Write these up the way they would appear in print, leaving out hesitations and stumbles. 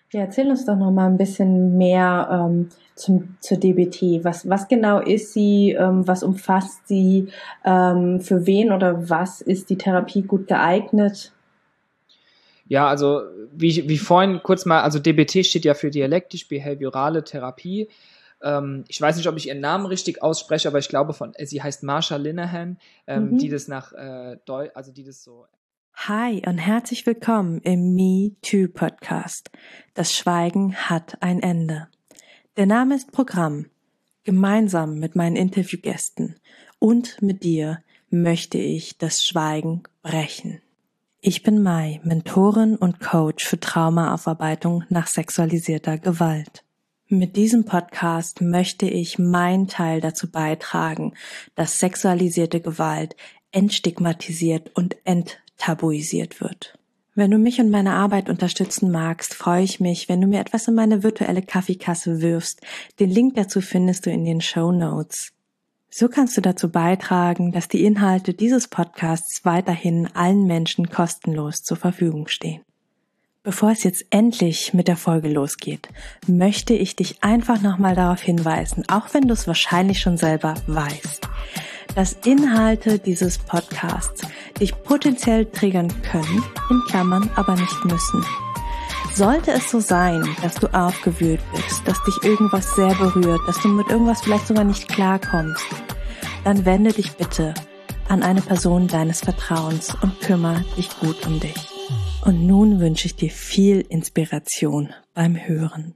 Ja, erzähl uns doch noch mal ein bisschen mehr zur DBT. Was genau ist sie? Was umfasst sie? Für wen oder was ist die Therapie gut geeignet? Ja, also wie vorhin kurz mal, also DBT steht ja für dialektisch-behaviorale Therapie. Ich weiß nicht, ob ich ihren Namen richtig ausspreche, aber ich glaube sie heißt Marsha Linehan, die Mhm. das die das so. Hi und herzlich willkommen im Me Too Podcast. Das Schweigen hat ein Ende. Der Name ist Programm. Gemeinsam mit meinen Interviewgästen und mit dir möchte ich das Schweigen brechen. Ich bin Mai, Mentorin und Coach für Traumaaufarbeitung nach sexualisierter Gewalt. Mit diesem Podcast möchte ich meinen Teil dazu beitragen, dass sexualisierte Gewalt entstigmatisiert und enttabuisiert wird. Wenn du mich und meine Arbeit unterstützen magst, freue ich mich, wenn du mir etwas in meine virtuelle Kaffeekasse wirfst. Den Link dazu findest du in den Shownotes. So kannst du dazu beitragen, dass die Inhalte dieses Podcasts weiterhin allen Menschen kostenlos zur Verfügung stehen. Bevor es jetzt endlich mit der Folge losgeht, möchte ich dich einfach nochmal darauf hinweisen, auch wenn du es wahrscheinlich schon selber weißt, dass Inhalte dieses Podcasts dich potenziell triggern können, in Klammern aber nicht müssen. Sollte es so sein, dass du aufgewühlt bist, dass dich irgendwas sehr berührt, dass du mit irgendwas vielleicht sogar nicht klarkommst, dann wende dich bitte an eine Person deines Vertrauens und kümmere dich gut um dich. Und nun wünsche ich dir viel Inspiration beim Hören.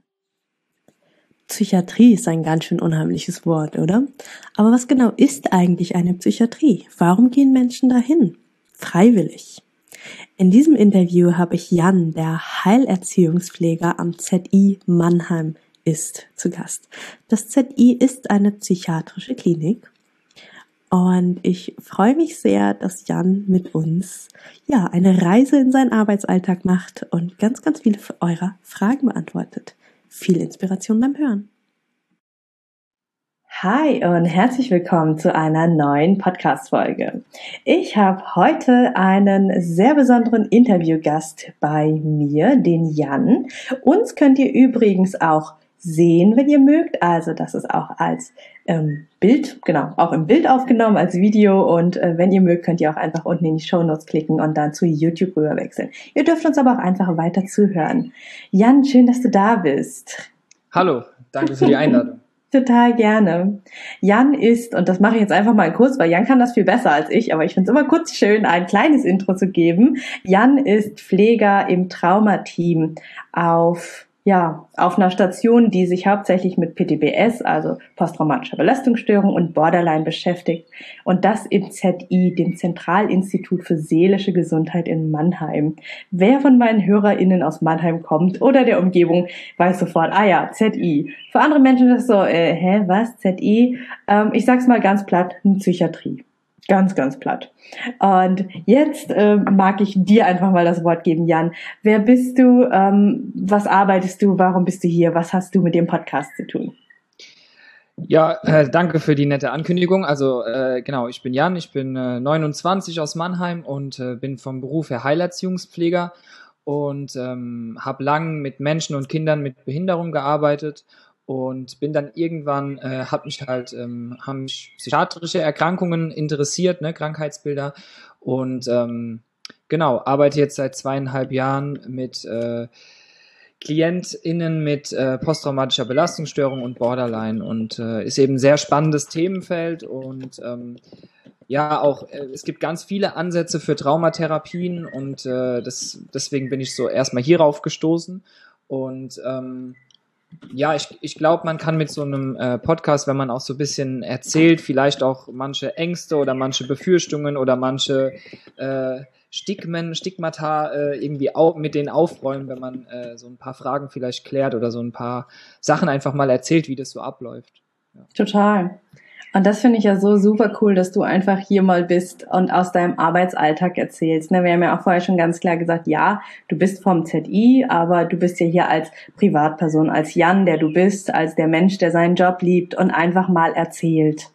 Psychiatrie ist ein ganz schön unheimliches Wort, oder? Aber was genau ist eigentlich eine Psychiatrie? Warum gehen Menschen dahin? Freiwillig. In diesem Interview habe ich Jan, der Heilerziehungspfleger am ZI Mannheim, ist zu Gast. Das ZI ist eine psychiatrische Klinik und ich freue mich sehr, dass Jan mit uns eine Reise in seinen Arbeitsalltag macht und ganz, ganz viele eurer Fragen beantwortet. Viel Inspiration beim Hören. Hi und herzlich willkommen zu einer neuen Podcast-Folge. Ich habe heute einen sehr besonderen Interviewgast bei mir, den Jan. Uns könnt ihr übrigens auch sehen, wenn ihr mögt. Also das ist auch als Bild, auch im Bild aufgenommen, als Video. Und wenn ihr mögt, könnt ihr auch einfach unten in die Shownotes klicken und dann zu YouTube rüberwechseln. Ihr dürft uns aber auch einfach weiter zuhören. Jan, schön, dass du da bist. Hallo, danke für die Einladung. Total gerne. Jan ist, und das mache ich jetzt einfach mal kurz, weil Jan kann das viel besser als ich, aber ich finde es immer kurz schön, ein kleines Intro zu geben. Jan ist Pfleger im Traumateam auf einer Station, die sich hauptsächlich mit PTBS, also posttraumatischer Belastungsstörung und Borderline beschäftigt. Und das im ZI, dem Zentralinstitut für seelische Gesundheit in Mannheim. Wer von meinen HörerInnen aus Mannheim kommt oder der Umgebung, weiß sofort, ZI. Für andere Menschen ist das so, was, ZI? Ich sag's mal ganz platt, Psychiatrie. Ganz, ganz platt. Und jetzt mag ich dir einfach mal das Wort geben, Jan. Wer bist du? Was arbeitest du? Warum bist du hier? Was hast du mit dem Podcast zu tun? Ja, danke für die nette Ankündigung. Also ich bin Jan, ich bin 29 aus Mannheim und bin vom Beruf her Heilerziehungspfleger und habe lang mit Menschen und Kindern mit Behinderung gearbeitet. Und bin dann irgendwann, haben mich psychiatrische Erkrankungen interessiert, Krankheitsbilder. Und arbeite jetzt seit 2,5 Jahren mit KlientInnen mit posttraumatischer Belastungsstörung und Borderline. Und ist eben ein sehr spannendes Themenfeld. Und es gibt ganz viele Ansätze für Traumatherapien. Und deswegen bin ich so erstmal hierauf gestoßen. Und ich glaube, man kann mit so einem Podcast, wenn man auch so ein bisschen erzählt, vielleicht auch manche Ängste oder manche Befürchtungen oder manche Stigmata irgendwie mit denen aufräumen, wenn man so ein paar Fragen vielleicht klärt oder so ein paar Sachen einfach mal erzählt, wie das so abläuft. Ja. Total. Und das finde ich ja so super cool, dass du einfach hier mal bist und aus deinem Arbeitsalltag erzählst. Wir haben ja auch vorher schon ganz klar gesagt, ja, du bist vom ZI, aber du bist ja hier als Privatperson, als Jan, der du bist, als der Mensch, der seinen Job liebt und einfach mal erzählt.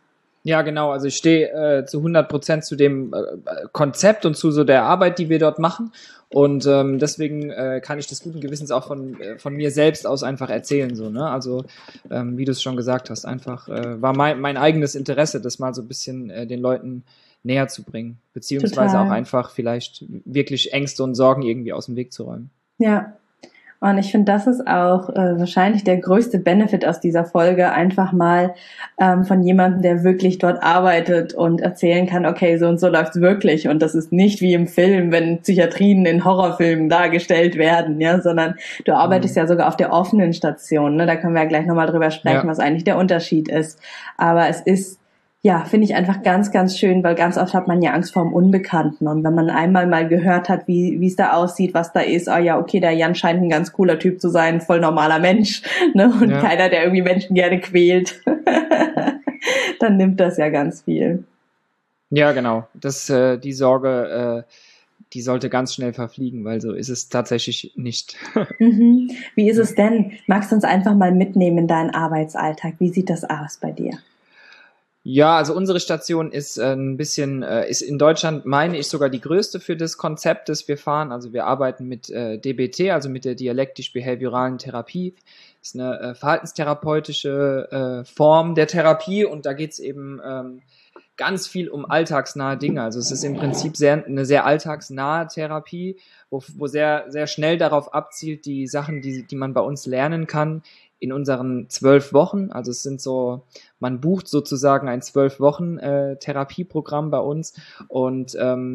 Ja, genau. Also ich stehe zu 100% zu dem Konzept und zu so der Arbeit, die wir dort machen. Und deswegen kann ich das guten Gewissens auch von mir selbst aus einfach erzählen. So, ne? Also wie du es schon gesagt hast, einfach war mein eigenes Interesse, das mal so ein bisschen den Leuten näher zu bringen. Beziehungsweise Total. auch einfach vielleicht wirklich Ängste und Sorgen irgendwie aus dem Weg zu räumen. Ja. Und ich finde, das ist auch wahrscheinlich der größte Benefit aus dieser Folge, einfach mal von jemandem, der wirklich dort arbeitet und erzählen kann, okay, so und so läuft's wirklich. Und das ist nicht wie im Film, wenn Psychiatrien in Horrorfilmen dargestellt werden, ja, sondern du arbeitest ja sogar auf der offenen Station. Ne? Da können wir ja gleich nochmal drüber sprechen, was eigentlich der Unterschied ist. Aber es ist, ja, finde ich einfach ganz, ganz schön, weil ganz oft hat man ja Angst vor dem Unbekannten. Und wenn man einmal mal gehört hat, wie es da aussieht, was da ist, oh ja, okay, der Jan scheint ein ganz cooler Typ zu sein, voll normaler Mensch, ne? Und keiner, der irgendwie Menschen gerne quält, dann nimmt das ja ganz viel. Ja, genau. Die Sorge, die sollte ganz schnell verfliegen, weil so ist es tatsächlich nicht. Wie ist es denn? Magst du uns einfach mal mitnehmen in deinen Arbeitsalltag? Wie sieht das aus bei dir? Ja, also unsere Station ist ein bisschen, ist in Deutschland, meine ich, sogar die größte für das Konzept, das wir fahren. Also wir arbeiten mit DBT, also mit der dialektisch-behavioralen Therapie. Das ist eine verhaltenstherapeutische Form der Therapie und da geht's eben ganz viel um alltagsnahe Dinge. Also es ist im Prinzip eine sehr alltagsnahe Therapie, wo sehr, sehr schnell darauf abzielt, die Sachen, die man bei uns lernen kann, in unseren 12 Wochen, also es sind so, man bucht sozusagen ein 12 Wochen Therapieprogramm bei uns und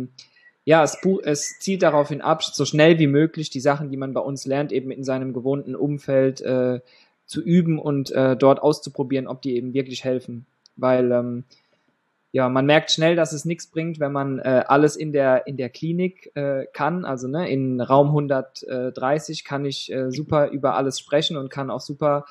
es zielt daraufhin ab, so schnell wie möglich die Sachen, die man bei uns lernt, eben in seinem gewohnten Umfeld zu üben und dort auszuprobieren, ob die eben wirklich helfen, weil man merkt schnell, dass es nichts bringt, wenn man alles in der Klinik kann. Also ne, in Raum 130 kann ich super über alles sprechen und kann auch super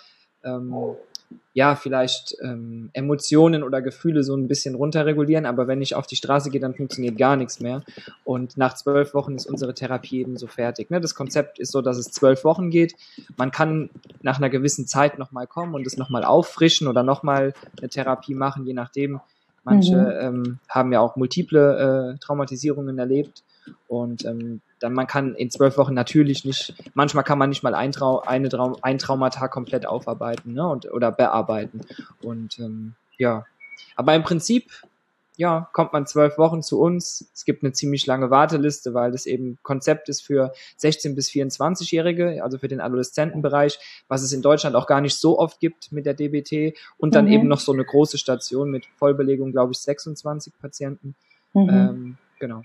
vielleicht Emotionen oder Gefühle so ein bisschen runterregulieren. Aber wenn ich auf die Straße gehe, dann funktioniert gar nichts mehr. Und nach 12 Wochen ist unsere Therapie eben so fertig. Ne? Das Konzept ist so, dass es 12 Wochen geht. Man kann nach einer gewissen Zeit nochmal kommen und es nochmal auffrischen oder nochmal eine Therapie machen, je nachdem. Manche haben ja auch multiple Traumatisierungen erlebt und dann man kann in 12 Wochen natürlich nicht, manchmal kann man nicht mal ein Traumata komplett aufarbeiten, ne, oder bearbeiten und aber im Prinzip kommt man 12 Wochen zu uns. Es gibt eine ziemlich lange Warteliste, weil das eben Konzept ist für 16- bis 24-Jährige, also für den Adoleszentenbereich, was es in Deutschland auch gar nicht so oft gibt mit der DBT. Und dann eben noch so eine große Station mit Vollbelegung, glaube ich, 26 Patienten. Genau.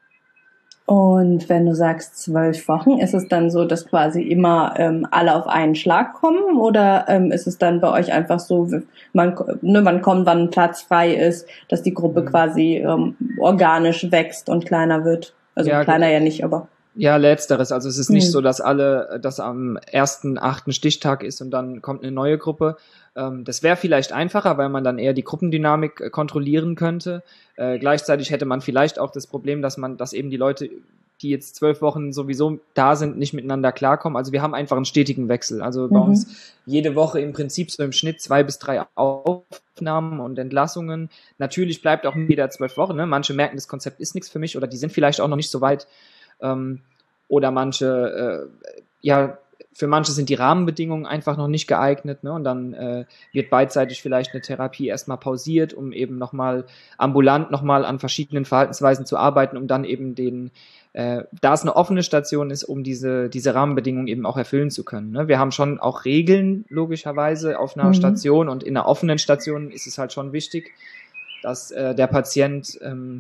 Und wenn du sagst 12 Wochen, ist es dann so, dass quasi immer alle auf einen Schlag kommen oder ist es dann bei euch einfach so, man kommt, wann ein Platz frei ist, dass die Gruppe quasi organisch wächst und kleiner wird? Also kleiner ja nicht, aber... Ja, letzteres. Also es ist nicht so, dass das am 1.8. Stichtag ist und dann kommt eine neue Gruppe. Das wäre vielleicht einfacher, weil man dann eher die Gruppendynamik kontrollieren könnte. Gleichzeitig hätte man vielleicht auch das Problem, dass eben die Leute, die jetzt 12 Wochen sowieso da sind, nicht miteinander klarkommen. Also wir haben einfach einen stetigen Wechsel. Also bei uns jede Woche im Prinzip so im Schnitt 2 bis 3 Aufnahmen und Entlassungen. Natürlich bleibt auch jeder 12 Wochen. Ne? Manche merken, das Konzept ist nichts für mich oder die sind vielleicht auch noch nicht so weit. Oder manche, für manche sind die Rahmenbedingungen einfach noch nicht geeignet, ne? Und dann wird beidseitig vielleicht eine Therapie erstmal pausiert, um eben ambulant nochmal an verschiedenen Verhaltensweisen zu arbeiten, um dann eben da es eine offene Station ist, um diese Rahmenbedingungen eben auch erfüllen zu können. Ne? Wir haben schon auch Regeln, logischerweise, auf einer Station und in einer offenen Station ist es halt schon wichtig, dass der Patient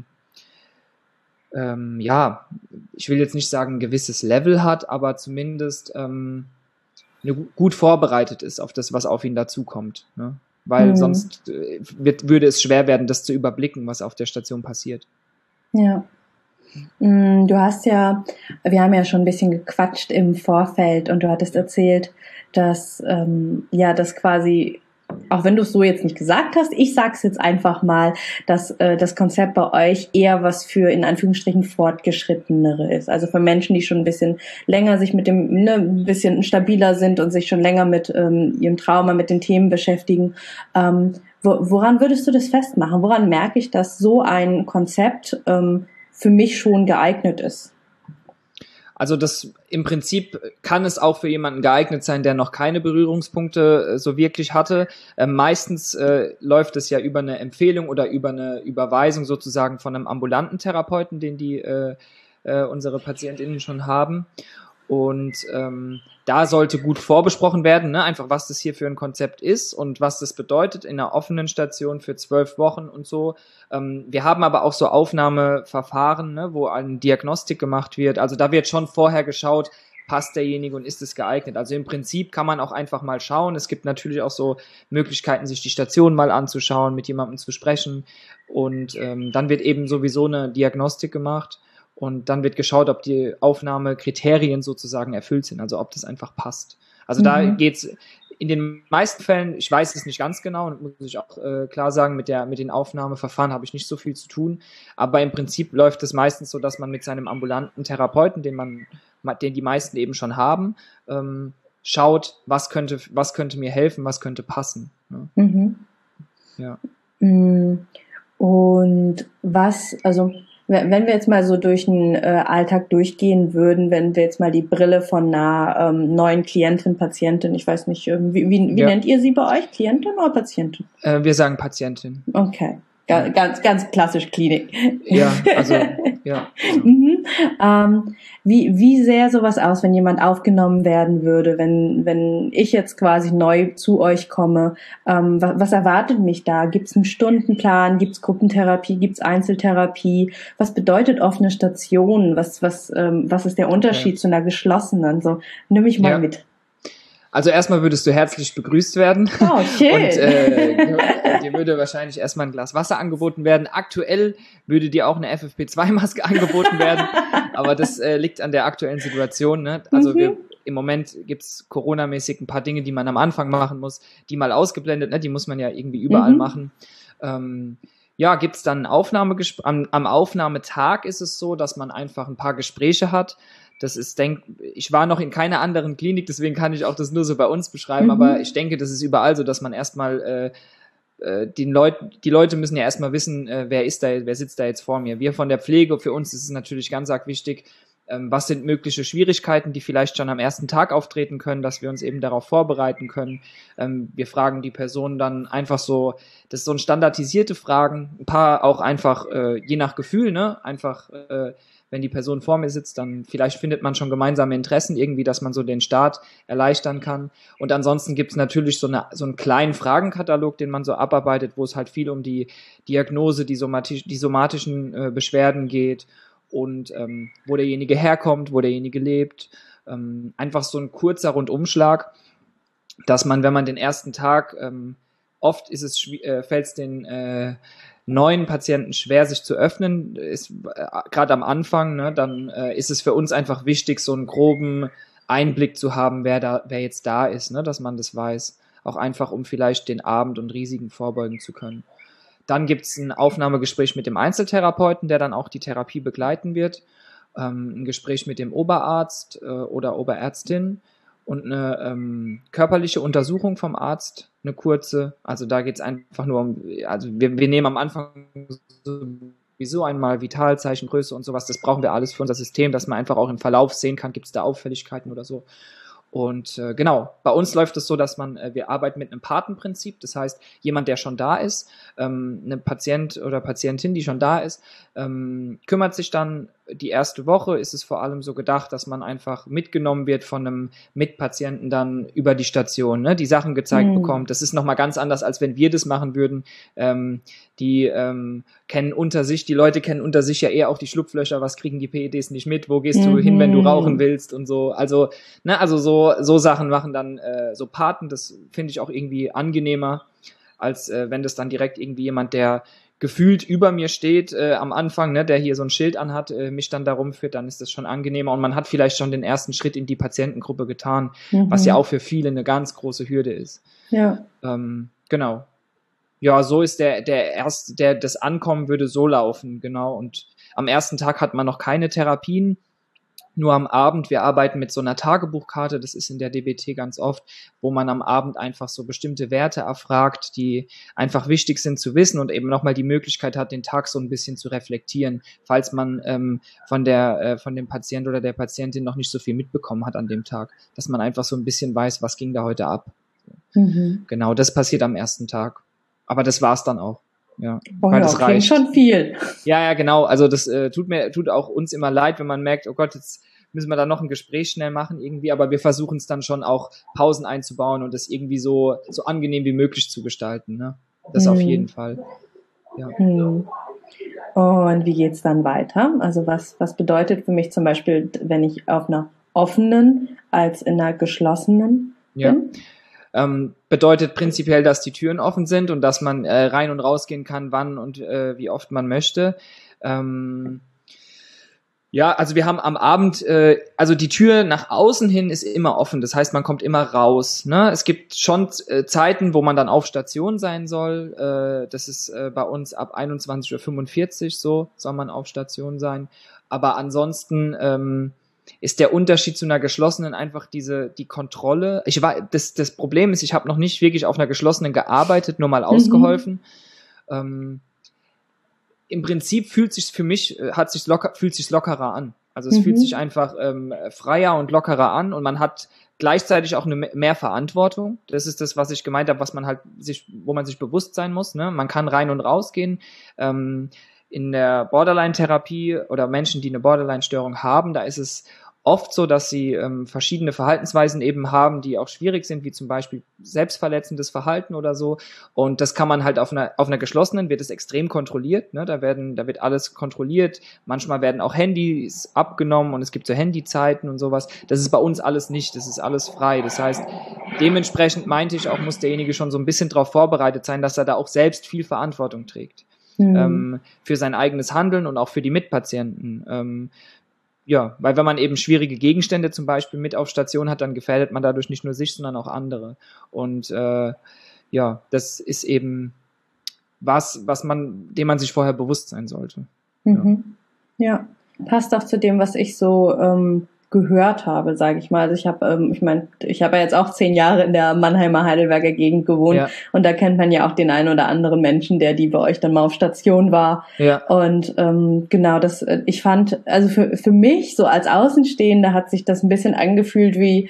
ich will jetzt nicht sagen, ein gewisses Level hat, aber zumindest gut vorbereitet ist auf das, was auf ihn dazukommt. Ne? Weil sonst würde es schwer werden, das zu überblicken, was auf der Station passiert. Ja. Wir haben ja schon ein bisschen gequatscht im Vorfeld und du hattest erzählt, dass das quasi auch wenn du es so jetzt nicht gesagt hast, ich sag's jetzt einfach mal, dass das Konzept bei euch eher was für in Anführungsstrichen Fortgeschrittenere ist. Also für Menschen, die schon ein bisschen länger sich mit dem, ne, ein bisschen stabiler sind und sich schon länger mit ihrem Trauma, mit den Themen beschäftigen. Woran würdest du das festmachen? Woran merke ich, dass so ein Konzept für mich schon geeignet ist? Also das im Prinzip kann es auch für jemanden geeignet sein, der noch keine Berührungspunkte so wirklich hatte. Meistens läuft es ja über eine Empfehlung oder über eine Überweisung sozusagen von einem ambulanten Therapeuten, den die unsere PatientInnen schon haben. Und da sollte gut vorbesprochen werden, ne? Einfach was das hier für ein Konzept ist und was das bedeutet in einer offenen Station für 12 Wochen und so. Wir haben aber auch so Aufnahmeverfahren, ne, wo eine Diagnostik gemacht wird. Also da wird schon vorher geschaut, passt derjenige und ist es geeignet. Also im Prinzip kann man auch einfach mal schauen. Es gibt natürlich auch so Möglichkeiten, sich die Station mal anzuschauen, mit jemandem zu sprechen. Und dann wird eben sowieso eine Diagnostik gemacht. Und dann wird geschaut, ob die Aufnahmekriterien sozusagen erfüllt sind, also ob das einfach passt. Also da geht's in den meisten Fällen, ich weiß es nicht ganz genau und muss ich auch klar sagen, mit den Aufnahmeverfahren habe ich nicht so viel zu tun, aber im Prinzip läuft es meistens so, dass man mit seinem ambulanten Therapeuten, den die meisten eben schon haben, schaut, was könnte mir helfen, was könnte passen. Ne? Mhm. Ja. Und also wenn wir jetzt mal so durch den Alltag durchgehen würden, wenn wir jetzt mal die Brille von einer neuen Klientin, Patientin, ich weiß nicht, wie nennt ihr sie bei euch? Klientin oder Patientin? Wir sagen Patientin. Okay. Ganz klassisch Klinik. Ja, also, ja. Wie sähe sowas aus, wenn jemand aufgenommen werden würde, wenn ich jetzt quasi neu zu euch komme? Was erwartet mich da? Gibt es einen Stundenplan? Gibt es Gruppentherapie? Gibt es Einzeltherapie? Was bedeutet offene Station? Was ist der Unterschied zu einer geschlossenen? So, nimm mich mal mit. Also erstmal würdest du herzlich begrüßt werden. Oh, schön. Und dir würde wahrscheinlich erstmal ein Glas Wasser angeboten werden. Aktuell würde dir auch eine FFP2-Maske angeboten werden, aber das liegt an der aktuellen Situation. Ne? Also im Moment gibt's Corona-mäßig ein paar Dinge, die man am Anfang machen muss, die mal ausgeblendet, ne? Die muss man ja irgendwie überall machen. Gibt's dann ein Aufnahmegespräch. Am Aufnahmetag ist es so, dass man einfach ein paar Gespräche hat. Das ist, ich war noch in keiner anderen Klinik, deswegen kann ich auch das nur so bei uns beschreiben, aber ich denke, das ist überall so, dass man erstmal die Leute müssen ja erstmal wissen, wer sitzt da jetzt vor mir. Wir von der Pflege, für uns ist es natürlich ganz arg wichtig, was sind mögliche Schwierigkeiten, die vielleicht schon am ersten Tag auftreten können, dass wir uns eben darauf vorbereiten können. Wir fragen die Person dann einfach so, das sind so standardisierte Fragen, ein paar auch einfach je nach Gefühl, ne, einfach wenn die Person vor mir sitzt, dann vielleicht findet man schon gemeinsame Interessen irgendwie, dass man so den Start erleichtern kann. Und ansonsten gibt es natürlich so einen kleinen Fragenkatalog, den man so abarbeitet, wo es halt viel um die Diagnose, die somatischen Beschwerden geht und wo derjenige herkommt, wo derjenige lebt. Einfach so ein kurzer Rundumschlag, dass man, wenn man den ersten Tag, oft fällt es den neuen Patienten schwer, sich zu öffnen, ist gerade am Anfang, ne, dann ist es für uns einfach wichtig, so einen groben Einblick zu haben, wer jetzt da ist, ne, dass man das weiß, auch einfach, um vielleicht den Abend und Risiken vorbeugen zu können. Dann gibt's ein Aufnahmegespräch mit dem Einzeltherapeuten, der dann auch die Therapie begleiten wird, ein Gespräch mit dem Oberarzt oder Oberärztin und eine körperliche Untersuchung vom Arzt, eine kurze. Also da geht's einfach nur also wir nehmen am Anfang sowieso einmal Vitalzeichen, Größe und sowas. Das brauchen wir alles für unser System, dass man einfach auch im Verlauf sehen kann, gibt's da Auffälligkeiten oder so. Und genau, bei uns läuft es so, dass wir arbeiten mit einem Patenprinzip. Das heißt, jemand, der schon da ist, eine Patient oder Patientin, die schon da ist, kümmert sich dann. Die erste Woche ist es vor allem so gedacht, dass man einfach mitgenommen wird von einem Mitpatienten dann über die Station, ne, die Sachen gezeigt bekommt. Das ist nochmal ganz anders, als wenn wir das machen würden. Die Leute kennen unter sich ja eher auch die Schlupflöcher, was kriegen die PEDs nicht mit, wo gehst du hin, wenn du rauchen willst und so. Also, ne, so Sachen machen dann so Paten, das finde ich auch irgendwie angenehmer, als wenn das dann direkt irgendwie jemand, der gefühlt über mir steht am Anfang, ne, der hier so ein Schild anhat, mich dann darum führt, dann ist das schon angenehmer und man hat vielleicht schon den ersten Schritt in die Patientengruppe getan, was ja auch für viele eine ganz große Hürde ist. Ja. Genau. Ja, so ist das Ankommen würde so laufen, genau. Und am ersten Tag hat man noch keine Therapien, nur am Abend. Wir arbeiten mit so einer Tagebuchkarte, das ist in der DBT ganz oft, wo man am Abend einfach so bestimmte Werte erfragt, die einfach wichtig sind zu wissen und eben nochmal die Möglichkeit hat, den Tag so ein bisschen zu reflektieren, falls man von dem Patient oder der Patientin noch nicht so viel mitbekommen hat an dem Tag, dass man einfach so ein bisschen weiß, was ging da heute ab. Genau, das passiert am ersten Tag. Aber das war's dann auch. Ja, weil das reicht. Schon viel. Ja, genau. Also das tut auch uns immer leid, wenn man merkt, oh Gott, jetzt müssen wir da noch ein Gespräch schnell machen irgendwie. Aber wir versuchen es dann schon auch Pausen einzubauen und das irgendwie so angenehm wie möglich zu gestalten. Ne? Das auf jeden Fall. Ja. Und wie geht's dann weiter? Also was bedeutet für mich zum Beispiel, wenn ich auf einer offenen als in einer geschlossenen bin? Ja. Bedeutet prinzipiell, dass die Türen offen sind und dass man rein und rausgehen kann, wann und wie oft man möchte. Ja, also wir haben am Abend, also die Tür nach außen hin ist immer offen, das heißt, man kommt immer raus. Ne? Es gibt schon Zeiten, wo man dann auf Station sein soll. Das ist bei uns ab 21:45 Uhr so, soll man auf Station sein. Aber ansonsten ist der Unterschied zu einer geschlossenen einfach die Kontrolle. Das Problem ist, ich habe noch nicht wirklich auf einer geschlossenen gearbeitet, nur mal ausgeholfen. Im Prinzip fühlt sich's für mich lockerer an. Also es fühlt sich einfach freier und lockerer an und man hat gleichzeitig auch mehr Verantwortung. Das ist das, was ich gemeint habe, wo man sich bewusst sein muss. Ne? Man kann rein und raus gehen. In der Borderline-Therapie oder Menschen, die eine Borderline-Störung haben, da ist es oft so, dass sie verschiedene Verhaltensweisen eben haben, die auch schwierig sind, wie zum Beispiel selbstverletzendes Verhalten oder so. Und das kann man halt auf einer geschlossenen, wird es extrem kontrolliert. Ne? Da wird alles kontrolliert. Manchmal werden auch Handys abgenommen und es gibt so Handyzeiten und sowas. Das ist bei uns alles nicht. Das ist alles frei. Das heißt, dementsprechend meinte ich auch, muss derjenige schon so ein bisschen darauf vorbereitet sein, dass er da auch selbst viel Verantwortung trägt. Für sein eigenes Handeln und auch für die Mitpatienten. Ja, weil wenn man eben schwierige Gegenstände zum Beispiel mit auf Station hat, dann gefährdet man dadurch nicht nur sich, sondern auch andere. Und ja, das ist eben dem man sich vorher bewusst sein sollte. Ja, passt auch zu dem, was ich so gehört habe, sage ich mal. Also ich habe ja jetzt auch 10 Jahre in der Mannheimer Heidelberger Gegend gewohnt und da kennt man ja auch den einen oder anderen Menschen, der die bei euch dann mal auf Station war. Ja. Und genau, ich fand, also für mich so als Außenstehende hat sich das ein bisschen angefühlt wie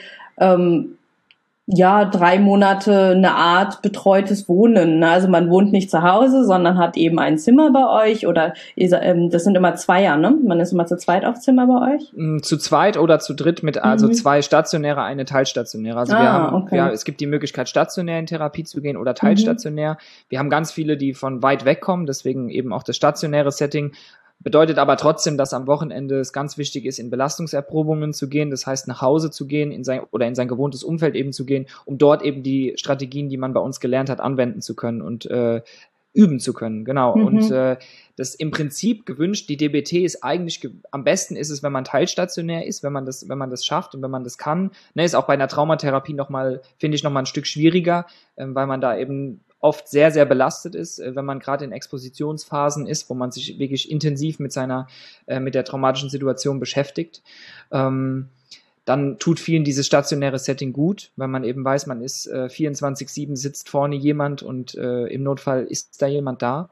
3 Monate eine Art betreutes Wohnen. Also man wohnt nicht zu Hause, sondern hat eben ein Zimmer bei euch oder das sind immer Zweier, ne? Man ist immer zu zweit auf Zimmer bei euch? Zu zweit oder zu dritt mit, also 2 stationäre, eine teilstationäre. Also es gibt die Möglichkeit, stationär in Therapie zu gehen oder teilstationär. Wir haben ganz viele, die von weit weg kommen, deswegen eben auch das stationäre Setting. Bedeutet aber trotzdem, dass am Wochenende es ganz wichtig ist, in Belastungserprobungen zu gehen, das heißt nach Hause zu gehen, in sein gewohntes Umfeld eben zu gehen, um dort eben die Strategien, die man bei uns gelernt hat, anwenden zu können und üben zu können, genau. Und das im Prinzip gewünscht, die DBT ist eigentlich, am besten ist es, wenn man teilstationär ist, wenn man das schafft und wenn man das kann. Ne, ist auch bei einer Traumatherapie nochmal ein Stück schwieriger, weil man da eben oft sehr, sehr belastet ist, wenn man gerade in Expositionsphasen ist, wo man sich wirklich intensiv mit der traumatischen Situation beschäftigt. Dann tut vielen dieses stationäre Setting gut, weil man eben weiß, man ist 24/7, sitzt vorne jemand und im Notfall ist da jemand da.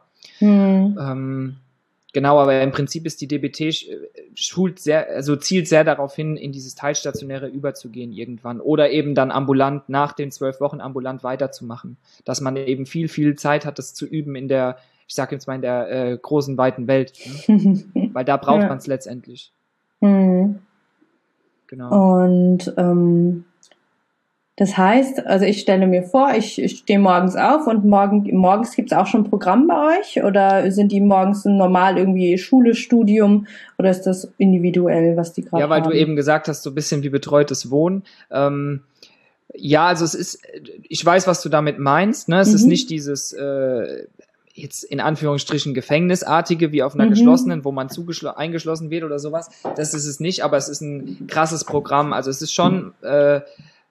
Genau, aber im Prinzip ist die DBT zielt sehr darauf hin, in dieses Teilstationäre überzugehen irgendwann oder eben dann ambulant, nach den 12 Wochen ambulant weiterzumachen. Dass man eben viel, viel Zeit hat, das zu üben in der großen, weiten Welt. Ne? Weil da braucht man es letztendlich. Genau. Und das heißt, also ich stelle mir vor, ich stehe morgens auf und morgens gibt's auch schon ein Programm bei euch oder sind die morgens normal irgendwie Schule, Studium oder ist das individuell, was die gerade haben? Ja, weil du eben gesagt hast, so ein bisschen wie betreutes Wohnen. Ja, also ich weiß, was du damit meinst. Ne? Es ist nicht dieses jetzt in Anführungsstrichen Gefängnisartige wie auf einer geschlossenen, wo man eingeschlossen wird oder sowas. Das ist es nicht, aber es ist ein krasses Programm. Also es ist schon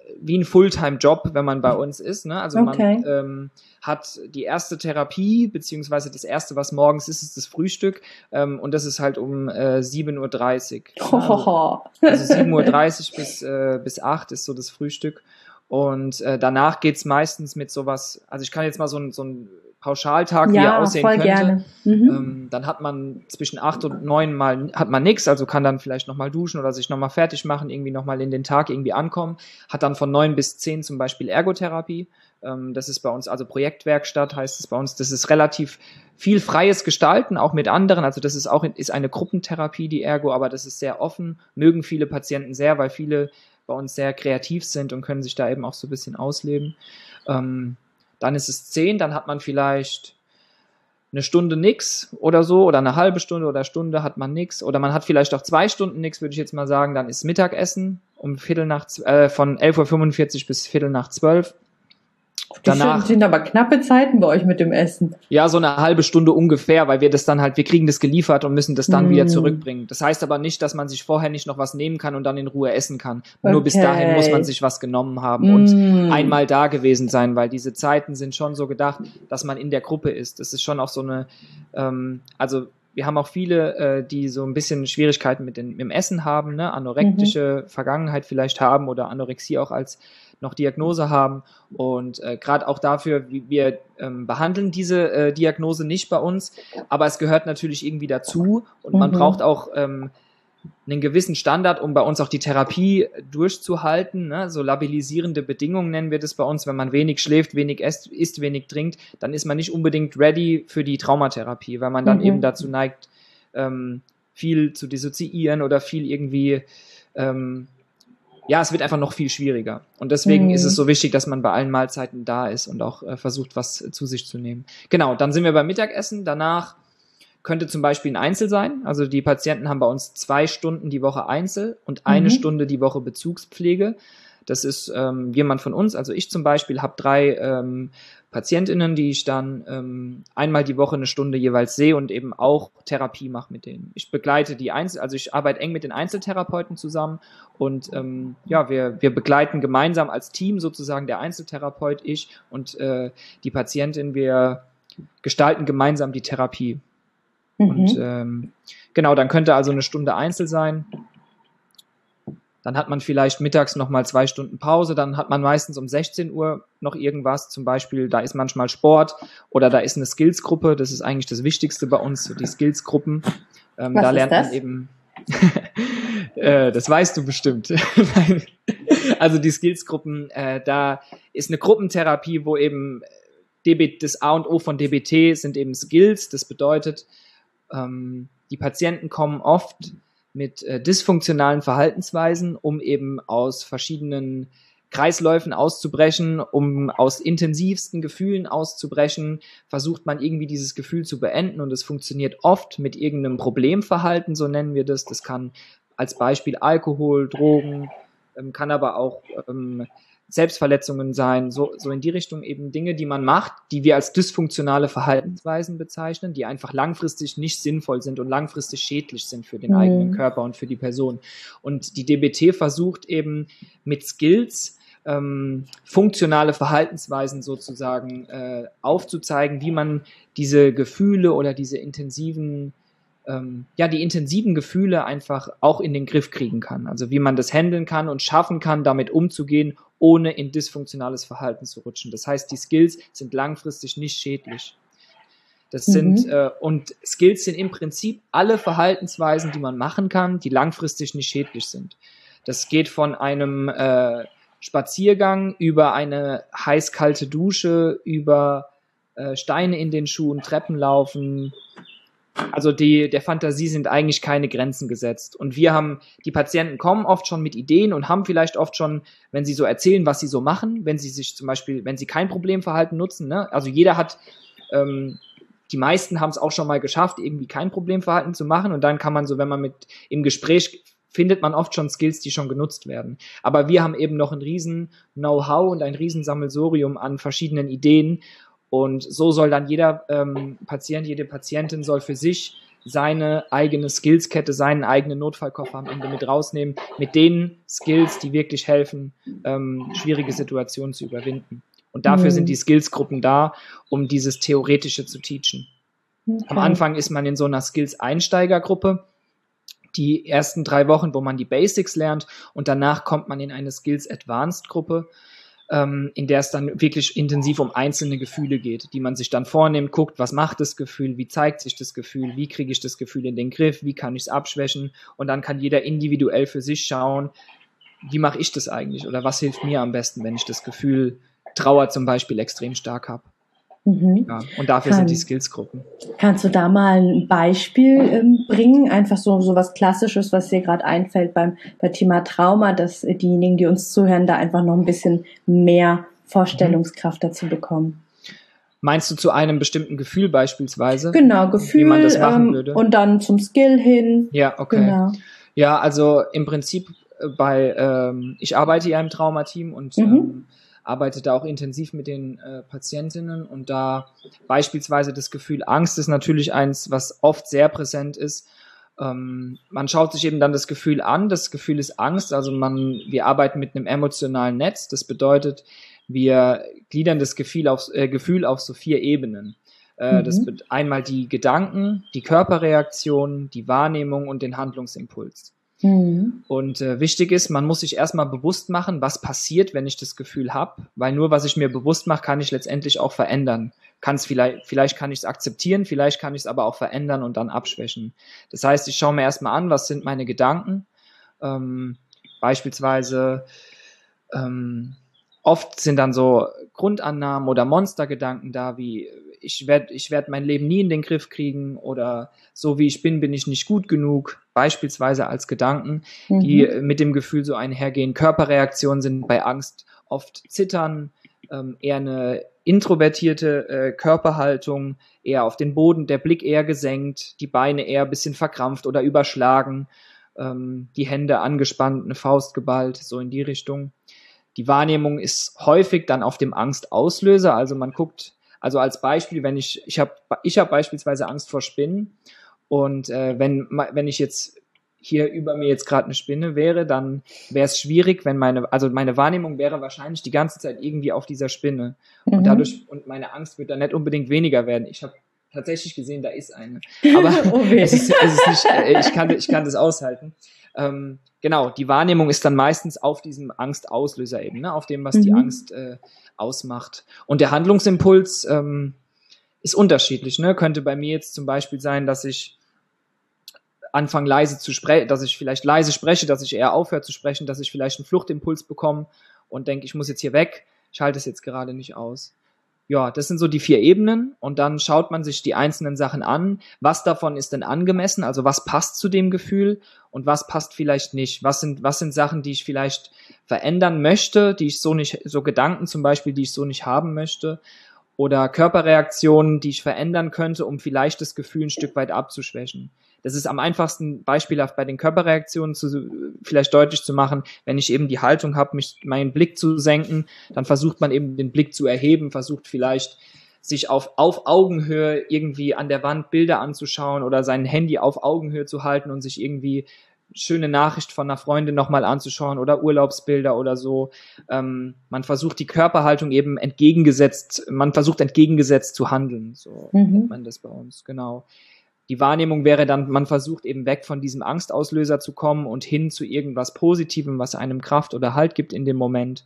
wie ein Fulltime-Job, wenn man bei uns ist. Ne? Also Okay. man hat die erste Therapie, beziehungsweise das erste, was morgens ist das Frühstück. Und das ist halt um 7:30 Uhr. Also 7:30 Uhr bis 8 ist so das Frühstück. Und danach geht's meistens mit sowas, also ich kann jetzt mal so ein Pauschaltag, wie er aussehen voll könnte. Gerne. Dann hat man zwischen 8 und 9 mal hat man nichts, also kann dann vielleicht nochmal duschen oder sich nochmal fertig machen, irgendwie nochmal in den Tag irgendwie ankommen. Hat dann von 9 bis 10 zum Beispiel Ergotherapie. Das ist bei uns, also Projektwerkstatt heißt es bei uns, das ist relativ viel freies Gestalten, auch mit anderen. Also das ist eine Gruppentherapie, die Ergo, aber das ist sehr offen, mögen viele Patienten sehr, weil viele bei uns sehr kreativ sind und können sich da eben auch so ein bisschen ausleben. Dann ist es 10, dann hat man vielleicht eine Stunde nix oder so, oder eine halbe Stunde oder Stunde hat man nix, oder man hat vielleicht auch 2 Stunden nix, würde ich jetzt mal sagen. Dann ist Mittagessen von 11:45 Uhr bis 11:45 Uhr. Danach sind aber knappe Zeiten bei euch mit dem Essen. Ja, so eine halbe Stunde ungefähr, weil wir kriegen das geliefert und müssen das dann wieder zurückbringen. Das heißt aber nicht, dass man sich vorher nicht noch was nehmen kann und dann in Ruhe essen kann. Okay. Nur bis dahin muss man sich was genommen haben und einmal da gewesen sein, weil diese Zeiten sind schon so gedacht, dass man in der Gruppe ist. Das ist schon auch so eine, also wir haben auch viele, die so ein bisschen Schwierigkeiten mit dem Essen haben, ne? Anorektische Vergangenheit vielleicht haben oder Anorexie auch als noch Diagnose haben und gerade auch dafür, wir behandeln diese Diagnose nicht bei uns, aber es gehört natürlich irgendwie dazu und man braucht auch einen gewissen Standard, um bei uns auch die Therapie durchzuhalten, ne? So labilisierende Bedingungen nennen wir das bei uns, wenn man wenig schläft, wenig isst, wenig trinkt, dann ist man nicht unbedingt ready für die Traumatherapie, weil man dann eben dazu neigt, viel zu dissoziieren oder viel irgendwie es wird einfach noch viel schwieriger. Und deswegen ist es so wichtig, dass man bei allen Mahlzeiten da ist und auch versucht, was zu sich zu nehmen. Genau, dann sind wir beim Mittagessen. Danach könnte zum Beispiel ein Einzel sein. Also die Patienten haben bei uns 2 Stunden die Woche Einzel und 1 Stunde die Woche Bezugspflege. Das ist jemand von uns, also ich zum Beispiel, habe 3 PatientInnen, die ich dann einmal die Woche 1 Stunde jeweils sehe und eben auch Therapie mache mit denen. Ich begleite also ich arbeite eng mit den Einzeltherapeuten zusammen und wir begleiten gemeinsam als Team sozusagen, der Einzeltherapeut, ich und die Patientin, wir gestalten gemeinsam die Therapie. Und genau, dann könnte also 1 Stunde Einzel sein. Dann hat man vielleicht mittags nochmal 2 Stunden Pause, dann hat man meistens um 16 Uhr noch irgendwas, zum Beispiel, da ist manchmal Sport oder da ist eine Skills-Gruppe, das ist eigentlich das Wichtigste bei uns, so die Skills-Gruppen. Da lernt man eben, das weißt du bestimmt. Also die Skills-Gruppen, da ist eine Gruppentherapie, wo eben das A und O von DBT sind eben Skills, das bedeutet, die Patienten kommen oft mit dysfunktionalen Verhaltensweisen, um eben aus verschiedenen Kreisläufen auszubrechen, um aus intensivsten Gefühlen auszubrechen, versucht man irgendwie dieses Gefühl zu beenden und es funktioniert oft mit irgendeinem Problemverhalten, so nennen wir das. Das kann als Beispiel Alkohol, Drogen, kann aber auch Selbstverletzungen sein, so in die Richtung eben Dinge, die man macht, die wir als dysfunktionale Verhaltensweisen bezeichnen, die einfach langfristig nicht sinnvoll sind und langfristig schädlich sind für den eigenen Körper und für die Person. Und die DBT versucht eben mit Skills funktionale Verhaltensweisen sozusagen aufzuzeigen, wie man diese Gefühle oder diese intensiven die intensiven Gefühle einfach auch in den Griff kriegen kann. Also wie man das handeln kann und schaffen kann, damit umzugehen, ohne in dysfunktionales Verhalten zu rutschen. Das heißt, die Skills sind langfristig nicht schädlich. Das sind und Skills sind im Prinzip alle Verhaltensweisen, die man machen kann, die langfristig nicht schädlich sind. Das geht von einem Spaziergang über eine heiß-kalte Dusche, über Steine in den Schuhen, Treppen laufen. Also der Fantasie sind eigentlich keine Grenzen gesetzt. Und die Patienten kommen oft schon mit Ideen und haben vielleicht oft schon, wenn sie so erzählen, was sie so machen, wenn sie sich zum Beispiel, wenn sie kein Problemverhalten nutzen, ne? Also jeder hat, die meisten haben es auch schon mal geschafft, irgendwie kein Problemverhalten zu machen und dann kann man so, wenn man im Gespräch findet man oft schon Skills, die schon genutzt werden. Aber wir haben eben noch ein riesen Know-how und ein riesen Sammelsurium an verschiedenen Ideen. Und so soll dann jeder Patient, jede Patientin soll für sich seine eigene Skillskette, seinen eigenen Notfallkoffer am Ende mit rausnehmen, mit den Skills, die wirklich helfen, schwierige Situationen zu überwinden. Und dafür sind die Skillsgruppen da, um dieses Theoretische zu teachen. Okay. Am Anfang ist man in so einer Skills-Einsteigergruppe, die ersten 3 Wochen, wo man die Basics lernt, und danach kommt man in eine Skills-Advanced-Gruppe, in der es dann wirklich intensiv um einzelne Gefühle geht, die man sich dann vornimmt, guckt, was macht das Gefühl, wie zeigt sich das Gefühl, wie kriege ich das Gefühl in den Griff, wie kann ich es abschwächen, und dann kann jeder individuell für sich schauen, wie mache ich das eigentlich oder was hilft mir am besten, wenn ich das Gefühl Trauer zum Beispiel extrem stark habe. Ja, und dafür sind die Skillsgruppen. Kannst du da mal ein Beispiel bringen? Einfach so was Klassisches, was dir gerade einfällt bei Thema Trauma, dass diejenigen, die uns zuhören, da einfach noch ein bisschen mehr Vorstellungskraft dazu bekommen. Meinst du zu einem bestimmten Gefühl beispielsweise? Genau, Gefühl, wie man das machen würde? Und dann zum Skill hin. Ja, okay. Genau. Ja, also im Prinzip ich arbeite ja im Traumateam und arbeite da auch intensiv mit den Patientinnen, und da beispielsweise das Gefühl Angst ist natürlich eins, was oft sehr präsent ist. Man schaut sich eben dann das Gefühl an, das Gefühl ist Angst, also wir arbeiten mit einem emotionalen Netz, das bedeutet, wir gliedern das Gefühl auf so 4 Ebenen. Das wird einmal die Gedanken, die Körperreaktion, die Wahrnehmung und den Handlungsimpuls. Und wichtig ist, man muss sich erstmal bewusst machen, was passiert, wenn ich das Gefühl habe, weil nur was ich mir bewusst mache, kann ich letztendlich auch verändern. Vielleicht kann ich es akzeptieren, vielleicht kann ich es aber auch verändern und dann abschwächen. Das heißt, ich schaue mir erstmal an, was sind meine Gedanken. Beispielsweise oft sind dann so Grundannahmen oder Monstergedanken da, wie ich werd mein Leben nie in den Griff kriegen, oder so wie ich bin ich nicht gut genug, beispielsweise als Gedanken, die mit dem Gefühl so einhergehen. Körperreaktionen sind bei Angst oft Zittern, eher eine introvertierte Körperhaltung, eher auf den Boden, der Blick eher gesenkt, die Beine eher ein bisschen verkrampft oder überschlagen, die Hände angespannt, eine Faust geballt, so in die Richtung. Die Wahrnehmung ist häufig dann auf dem Angstauslöser, also man guckt, also als Beispiel, wenn ich hab beispielsweise Angst vor Spinnen, und wenn ich jetzt hier über mir jetzt gerade eine Spinne wäre, dann wäre es schwierig, meine Wahrnehmung wäre wahrscheinlich die ganze Zeit irgendwie auf dieser Spinne, und meine Angst wird dann nicht unbedingt weniger werden. Ich habe tatsächlich gesehen, da ist eine, aber es ist nicht, ich kann das aushalten. Genau, die Wahrnehmung ist dann meistens auf diesem Angstauslöser eben, ne, auf dem, was die Angst ausmacht. Und der Handlungsimpuls ist unterschiedlich, ne? Könnte bei mir jetzt zum Beispiel sein, dass ich anfange leise zu sprechen, dass ich vielleicht leise spreche, dass ich eher aufhöre zu sprechen, dass ich vielleicht einen Fluchtimpuls bekomme und denke, ich muss jetzt hier weg, ich halte es jetzt gerade nicht aus. Ja, das sind so die 4 Ebenen, und dann schaut man sich die einzelnen Sachen an. Was davon ist denn angemessen? Also was passt zu dem Gefühl und was passt vielleicht nicht? Was sind Sachen, die ich vielleicht verändern möchte, die ich so nicht, so Gedanken zum Beispiel, die ich so nicht haben möchte, oder Körperreaktionen, die ich verändern könnte, um vielleicht das Gefühl ein Stück weit abzuschwächen. Das ist am einfachsten beispielhaft bei den Körperreaktionen vielleicht deutlich zu machen. Wenn ich eben die Haltung habe, meinen Blick zu senken, dann versucht man eben den Blick zu erheben, versucht vielleicht sich auf Augenhöhe irgendwie an der Wand Bilder anzuschauen oder sein Handy auf Augenhöhe zu halten und sich irgendwie schöne Nachricht von einer Freundin nochmal anzuschauen oder Urlaubsbilder oder so. Man versucht die Körperhaltung eben entgegengesetzt zu handeln. So nennt man das bei uns, genau. Die Wahrnehmung wäre dann, man versucht eben weg von diesem Angstauslöser zu kommen und hin zu irgendwas Positivem, was einem Kraft oder Halt gibt in dem Moment.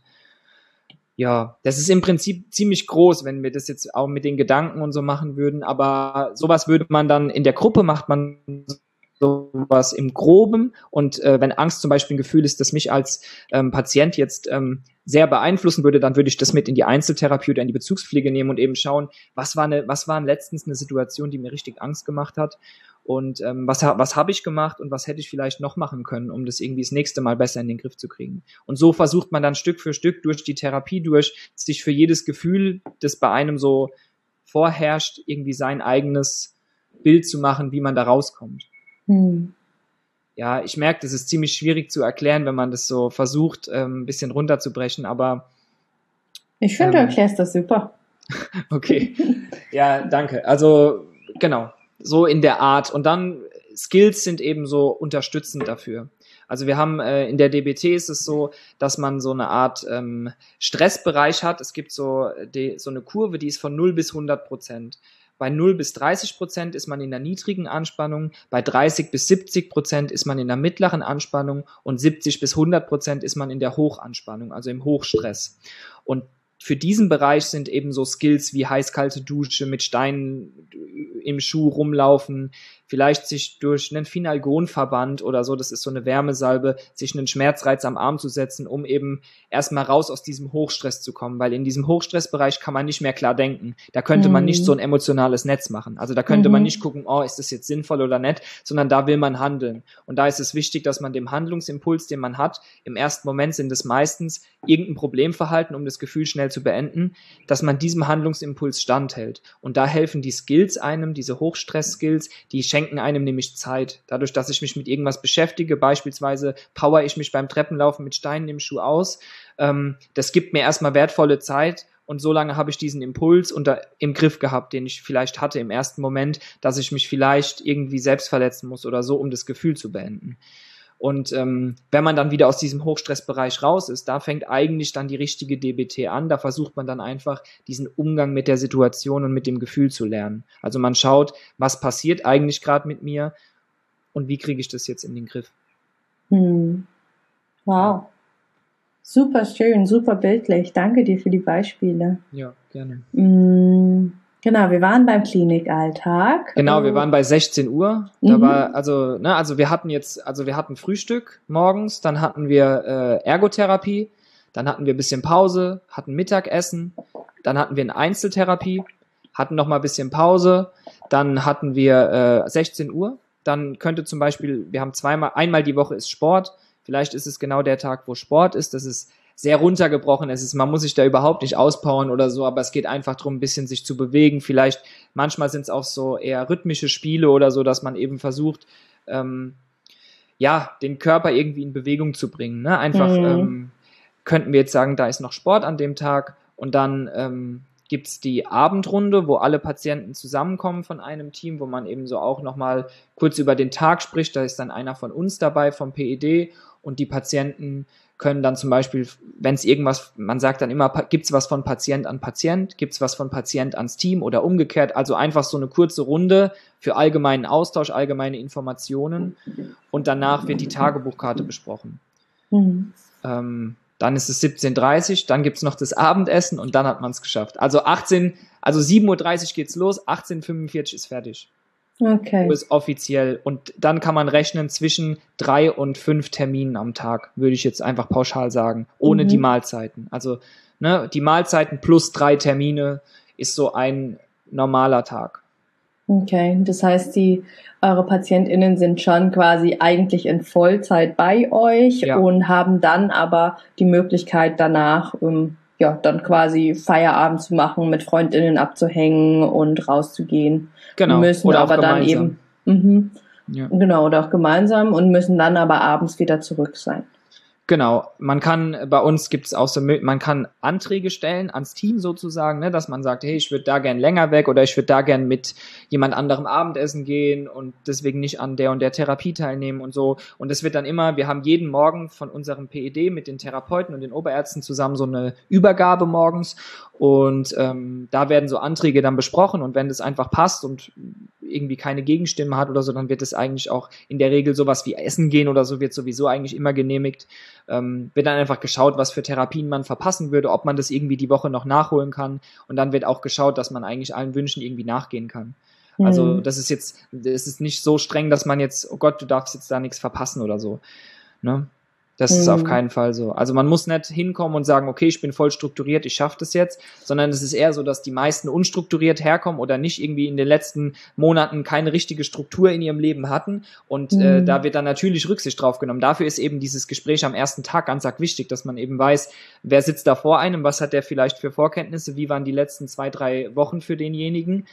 Ja, das ist im Prinzip ziemlich groß, wenn wir das jetzt auch mit den Gedanken und so machen würden, aber sowas würde man dann in der Gruppe, macht man sowas im Groben, und wenn Angst zum Beispiel ein Gefühl ist, das mich als Patient jetzt sehr beeinflussen würde, dann würde ich das mit in die Einzeltherapie oder in die Bezugspflege nehmen und eben schauen, was war letztens eine Situation, die mir richtig Angst gemacht hat, und was habe ich gemacht und was hätte ich vielleicht noch machen können, um das irgendwie das nächste Mal besser in den Griff zu kriegen. Und so versucht man dann Stück für Stück durch die Therapie sich für jedes Gefühl, das bei einem so vorherrscht, irgendwie sein eigenes Bild zu machen, wie man da rauskommt. Ja, ich merke, das ist ziemlich schwierig zu erklären, wenn man das so versucht, ein bisschen runterzubrechen, aber ich finde, du erklärst das super. Okay, ja, danke. Also, genau. so in der Art. Und dann Skills sind eben so unterstützend dafür. Also wir haben in der DBT ist es so, dass man so eine Art Stressbereich hat. Es gibt so eine Kurve, die ist von 0 bis 100%. Bei 0 bis 30% ist man in der niedrigen Anspannung, bei 30 bis 70% ist man in der mittleren Anspannung und 70 bis 100% ist man in der Hochanspannung, also im Hochstress. Und für diesen Bereich sind eben so Skills wie heiß-kalte Dusche, mit Steinen im Schuh rumlaufen, vielleicht sich durch einen Finalgonverband oder so, das ist so eine Wärmesalbe, sich einen Schmerzreiz am Arm zu setzen, um eben erstmal raus aus diesem Hochstress zu kommen, weil in diesem Hochstressbereich kann man nicht mehr klar denken. Da könnte man nicht so ein emotionales Netz machen. Also da könnte man nicht gucken, oh, ist das jetzt sinnvoll oder nicht, sondern da will man handeln. Und da ist es wichtig, dass man dem Handlungsimpuls, den man hat, im ersten Moment sind es meistens irgendein Problemverhalten, um das Gefühl schnell zu beenden, dass man diesem Handlungsimpuls standhält. Und da helfen die Skills einem, diese Hochstress-Skills, die schenken einem nämlich Zeit. Dadurch, dass ich mich mit irgendwas beschäftige, beispielsweise power ich mich beim Treppenlaufen mit Steinen im Schuh aus, das gibt mir erstmal wertvolle Zeit und so lange habe ich diesen Impuls im Griff gehabt, den ich vielleicht hatte im ersten Moment, dass ich mich vielleicht irgendwie selbst verletzen muss oder so, um das Gefühl zu beenden. Und wenn man dann wieder aus diesem Hochstressbereich raus ist, da fängt eigentlich dann die richtige DBT an. Da versucht man dann einfach, diesen Umgang mit der Situation und mit dem Gefühl zu lernen. Also man schaut, was passiert eigentlich gerade mit mir und wie kriege ich das jetzt in den Griff. Wow. Super schön, super bildlich. Danke dir für die Beispiele. Ja, gerne. Genau, wir waren beim Klinikalltag. Genau, wir waren bei 16 Uhr. Da war, wir hatten Frühstück morgens, dann hatten wir Ergotherapie, dann hatten wir ein bisschen Pause, hatten Mittagessen, dann hatten wir eine Einzeltherapie, hatten noch mal ein bisschen Pause, dann hatten wir 16 Uhr. Dann könnte zum Beispiel, wir haben einmal die Woche ist Sport. Vielleicht ist es genau der Tag, wo Sport ist. Das ist sehr runtergebrochen. Man muss sich da überhaupt nicht auspowern oder so, aber es geht einfach darum, ein bisschen sich zu bewegen. Vielleicht, manchmal sind es auch so eher rhythmische Spiele oder so, dass man eben versucht, den Körper irgendwie in Bewegung zu bringen. Ne? Einfach könnten wir jetzt sagen, da ist noch Sport an dem Tag und dann gibt's die Abendrunde, wo alle Patienten zusammenkommen von einem Team, wo man eben so auch nochmal kurz über den Tag spricht. Da ist dann einer von uns dabei, vom PED, und die Patienten können dann zum Beispiel, wenn es irgendwas, man sagt dann immer, gibt's was von Patient an Patient, gibt's was von Patient ans Team oder umgekehrt, also einfach so eine kurze Runde für allgemeinen Austausch, allgemeine Informationen, und danach wird die Tagebuchkarte besprochen. Dann ist es 17:30, dann gibt's noch das Abendessen und dann hat man es geschafft. Also 7:30 Uhr geht's los, 18:45 ist fertig. Okay. Ist offiziell. Und dann kann man rechnen zwischen 3 und 5 Terminen am Tag, würde ich jetzt einfach pauschal sagen, ohne die Mahlzeiten. Also die Mahlzeiten plus 3 Termine ist so ein normaler Tag. Okay, das heißt, eure PatientInnen sind schon quasi eigentlich in Vollzeit bei euch und haben dann aber die Möglichkeit danach, dann quasi Feierabend zu machen, mit FreundInnen abzuhängen und rauszugehen. Genau. Müssen oder aber auch dann gemeinsam. eben, genau, oder auch gemeinsam und müssen dann aber abends wieder zurück sein. Genau, bei uns gibt es auch so, man kann Anträge stellen ans Team sozusagen, ne, dass man sagt, hey, ich würde da gern länger weg oder ich würde da gern mit jemand anderem Abendessen gehen und deswegen nicht an der und der Therapie teilnehmen und so. Und es wird dann immer, wir haben jeden Morgen von unserem PED mit den Therapeuten und den Oberärzten zusammen so eine Übergabe morgens und da werden so Anträge dann besprochen und wenn das einfach passt und irgendwie keine Gegenstimme hat oder so, dann wird es eigentlich auch in der Regel sowas wie Essen gehen oder so, wird sowieso eigentlich immer genehmigt. Wird dann einfach geschaut, was für Therapien man verpassen würde, ob man das irgendwie die Woche noch nachholen kann und dann wird auch geschaut, dass man eigentlich allen Wünschen irgendwie nachgehen kann. Also das ist nicht so streng, dass man jetzt, oh Gott, du darfst jetzt da nichts verpassen oder so. Ne? Das ist auf keinen Fall so. Also man muss nicht hinkommen und sagen, okay, ich bin voll strukturiert, ich schaffe das jetzt, sondern es ist eher so, dass die meisten unstrukturiert herkommen oder nicht irgendwie in den letzten Monaten keine richtige Struktur in ihrem Leben hatten und da wird dann natürlich Rücksicht drauf genommen. Dafür ist eben dieses Gespräch am ersten Tag ganz arg wichtig, dass man eben weiß, wer sitzt da vor einem, was hat der vielleicht für Vorkenntnisse, wie waren die letzten 2-3 Wochen für denjenigen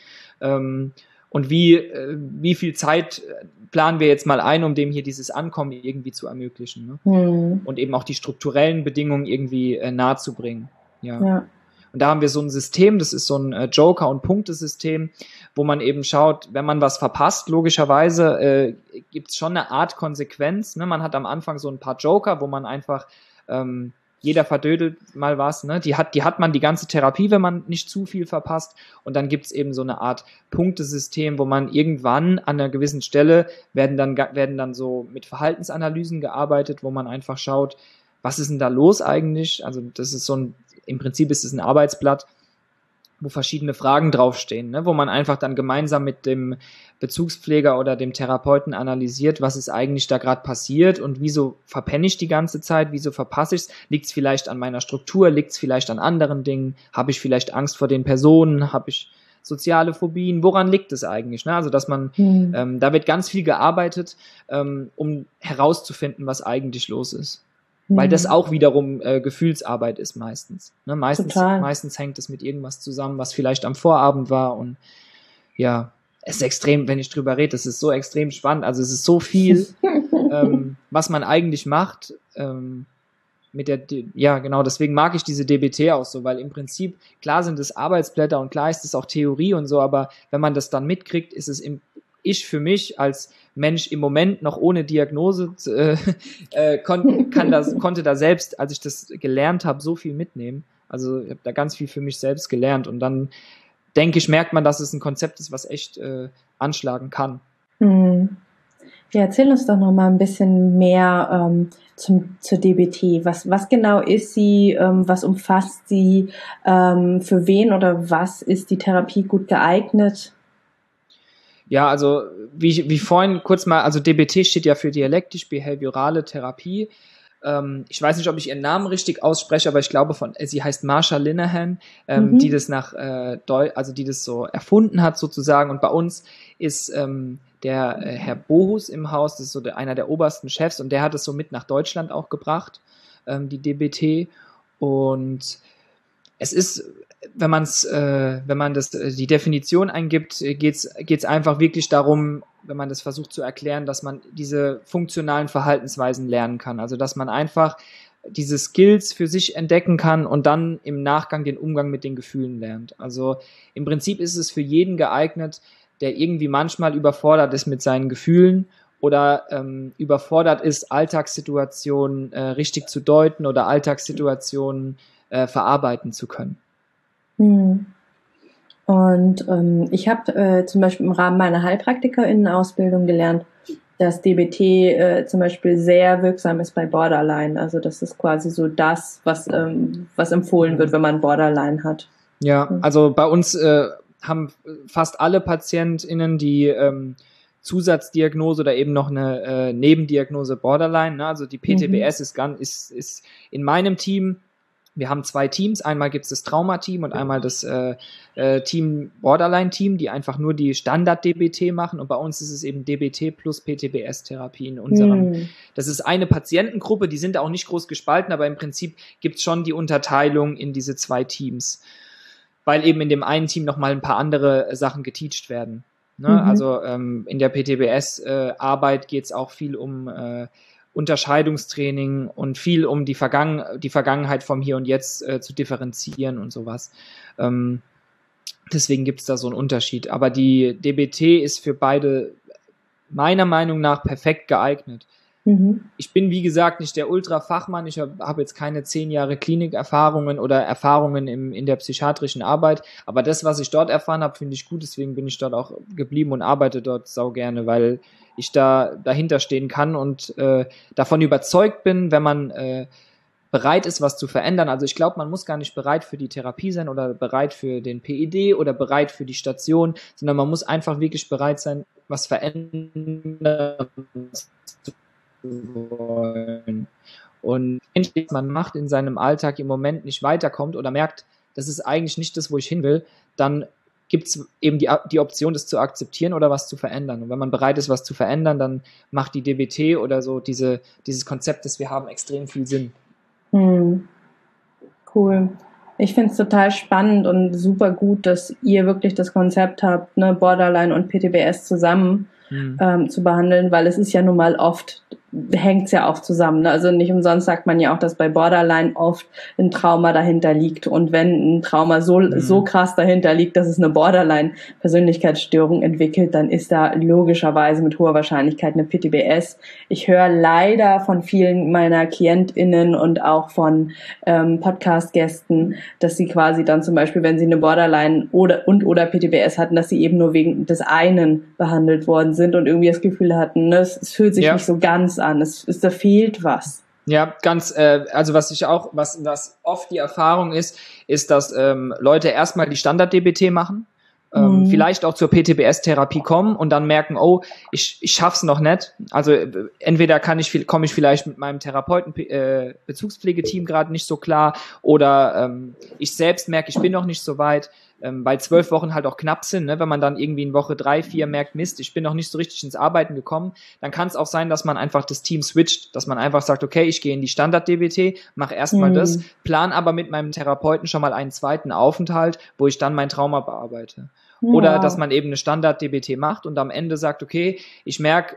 und wie viel Zeit planen wir jetzt mal ein, um dem hier dieses Ankommen irgendwie zu ermöglichen. Ne? Und eben auch die strukturellen Bedingungen irgendwie nahezubringen. Ja. Und da haben wir so ein System, das ist so ein Joker- und Punktesystem, wo man eben schaut, wenn man was verpasst, logischerweise gibt es schon eine Art Konsequenz. Ne? Man hat am Anfang so ein paar Joker, wo man einfach jeder verdödelt mal was, ne? Die hat man die ganze Therapie, wenn man nicht zu viel verpasst. Und dann gibt's eben so eine Art Punktesystem, wo man irgendwann an einer gewissen Stelle werden dann so mit Verhaltensanalysen gearbeitet, wo man einfach schaut, was ist denn da los eigentlich? Also das ist im Prinzip ist es ein Arbeitsblatt, wo verschiedene Fragen draufstehen, ne? Wo man einfach dann gemeinsam mit dem Bezugspfleger oder dem Therapeuten analysiert, was ist eigentlich da gerade passiert und wieso verpenne ich die ganze Zeit, wieso verpasse ich es, liegt es vielleicht an meiner Struktur, liegt es vielleicht an anderen Dingen, habe ich vielleicht Angst vor den Personen, habe ich soziale Phobien, woran liegt es eigentlich? Ne? Also dass man, da wird ganz viel gearbeitet, um herauszufinden, was eigentlich los ist. Weil das auch wiederum Gefühlsarbeit ist meistens. Ne? Meistens hängt es mit irgendwas zusammen, was vielleicht am Vorabend war. Und ja, es ist extrem, wenn ich drüber rede, es ist so extrem spannend. Also es ist so viel, was man eigentlich macht. Ja, genau, deswegen mag ich diese DBT auch so, weil im Prinzip, klar sind es Arbeitsblätter und klar ist es auch Theorie und so, aber wenn man das dann mitkriegt, ist es ich für mich als Mensch im Moment noch ohne Diagnose konnte da selbst, als ich das gelernt habe, so viel mitnehmen. Also ich habe da ganz viel für mich selbst gelernt und dann denke ich, merkt man, dass es ein Konzept ist, was echt anschlagen kann. Ja, erzähl uns doch noch mal ein bisschen mehr zur DBT. Was genau ist sie? Was umfasst sie? Für wen oder was ist die Therapie gut geeignet? Ja, also wie vorhin kurz mal, also DBT steht ja für dialektisch-behaviorale Therapie. Ich weiß nicht, ob ich ihren Namen richtig ausspreche, aber ich glaube sie heißt Marsha Linehan, die das die das so erfunden hat sozusagen. Und bei uns ist der Herr Bohus im Haus, das ist so einer der obersten Chefs, und der hat es so mit nach Deutschland auch gebracht, die DBT. Und es ist, wenn man die Definition eingibt, geht's einfach wirklich darum, wenn man das versucht zu erklären, dass man diese funktionalen Verhaltensweisen lernen kann. Also dass man einfach diese Skills für sich entdecken kann und dann im Nachgang den Umgang mit den Gefühlen lernt. Also im Prinzip ist es für jeden geeignet, der irgendwie manchmal überfordert ist mit seinen Gefühlen oder überfordert ist, Alltagssituationen richtig zu deuten oder Alltagssituationen verarbeiten zu können. Und ich habe zum Beispiel im Rahmen meiner HeilpraktikerInnen-Ausbildung gelernt, dass DBT zum Beispiel sehr wirksam ist bei Borderline. Also das ist quasi so das, was empfohlen wird, wenn man Borderline hat. Ja, also bei uns haben fast alle PatientInnen die Zusatzdiagnose oder eben noch eine Nebendiagnose Borderline. Ne? Also die PTBS ist in meinem Team. Wir haben 2 Teams. Einmal gibt es das Traumateam und einmal das Team Borderline-Team, die einfach nur die Standard-DBT machen. Und bei uns ist es eben DBT plus PTBS-Therapie in unserem. Das ist eine Patientengruppe, die sind auch nicht groß gespalten, aber im Prinzip gibt es schon die Unterteilung in diese 2 Teams, weil eben in dem einen Team nochmal ein paar andere Sachen geteacht werden. Ne? Also in der PTBS-Arbeit geht es auch viel um Unterscheidungstraining und viel um die Vergangenheit vom Hier und Jetzt zu differenzieren und sowas. Deswegen gibt es da so einen Unterschied. Aber die DBT ist für beide meiner Meinung nach perfekt geeignet. Ich bin, wie gesagt, nicht der Ultra-Fachmann. Ich habe jetzt keine 10 Jahre Klinikerfahrungen oder Erfahrungen in der psychiatrischen Arbeit. Aber das, was ich dort erfahren habe, finde ich gut. Deswegen bin ich dort auch geblieben und arbeite dort sau gerne, weil ich da dahinter stehen kann und davon überzeugt bin, wenn man bereit ist, was zu verändern. Also ich glaube, man muss gar nicht bereit für die Therapie sein oder bereit für den PED oder bereit für die Station, sondern man muss einfach wirklich bereit sein, was verändern zu wollen. Und wenn man macht in seinem Alltag im Moment nicht weiterkommt oder merkt, das ist eigentlich nicht das, wo ich hin will, dann gibt es eben die Option, das zu akzeptieren oder was zu verändern. Und wenn man bereit ist, was zu verändern, dann macht die DBT oder so dieses Konzept, das wir haben, extrem viel Sinn. Cool. Ich finde es total spannend und super gut, dass ihr wirklich das Konzept habt, ne, Borderline und PTBS zusammen zu behandeln, weil es ist ja nun mal oft hängt es ja auch zusammen. Ne? Also nicht umsonst sagt man ja auch, dass bei Borderline oft ein Trauma dahinter liegt. Und wenn ein Trauma so krass dahinter liegt, dass es eine Borderline-Persönlichkeitsstörung entwickelt, dann ist da logischerweise mit hoher Wahrscheinlichkeit eine PTBS. Ich höre leider von vielen meiner KlientInnen und auch von Podcast-Gästen, dass sie quasi dann zum Beispiel, wenn sie eine Borderline oder PTBS hatten, dass sie eben nur wegen des einen behandelt worden sind und irgendwie das Gefühl hatten, ne, es fühlt sich nicht so ganz an, da fehlt was. Ja, also was oft die Erfahrung ist, dass Leute erstmal die Standard-DBT machen, vielleicht auch zur PTBS-Therapie kommen und dann merken, oh, ich schaff's noch nicht. Also entweder komme ich vielleicht mit meinem Therapeuten, Bezugspflegeteam gerade nicht so klar, oder ich selbst merke, ich bin noch nicht so weit, weil 12 Wochen halt auch knapp sind, ne? Wenn man dann irgendwie in Woche 3, 4 merkt, Mist, ich bin noch nicht so richtig ins Arbeiten gekommen, dann kann es auch sein, dass man einfach das Team switcht, dass man einfach sagt, okay, ich gehe in die Standard-DBT, mache erstmal das, plan aber mit meinem Therapeuten schon mal einen zweiten Aufenthalt, wo ich dann mein Trauma bearbeite. Oder dass man eben eine Standard-DBT macht und am Ende sagt, okay, ich merke,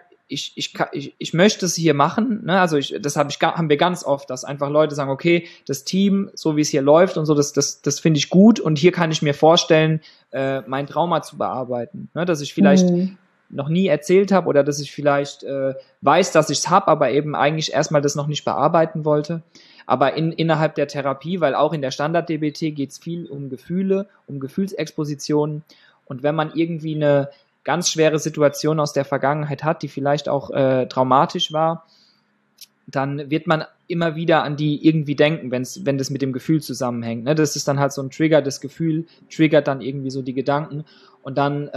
ich möchte es hier machen, ne? Also haben wir ganz oft, dass einfach Leute sagen, okay, das Team, so wie es hier läuft und so, das finde ich gut und hier kann ich mir vorstellen, mein Trauma zu bearbeiten, ne? Dass ich vielleicht noch nie erzählt habe oder dass ich vielleicht weiß, dass ich es habe, aber eben eigentlich erstmal das noch nicht bearbeiten wollte. Aber innerhalb der Therapie, weil auch in der Standard-DBT geht es viel um Gefühle, um Gefühlsexpositionen, und wenn man irgendwie eine ganz schwere Situation aus der Vergangenheit hat, die vielleicht auch traumatisch war, dann wird man immer wieder an die irgendwie denken, wenn das mit dem Gefühl zusammenhängt. Ne? Das ist dann halt so ein Trigger, das Gefühl triggert dann irgendwie so die Gedanken. Und dann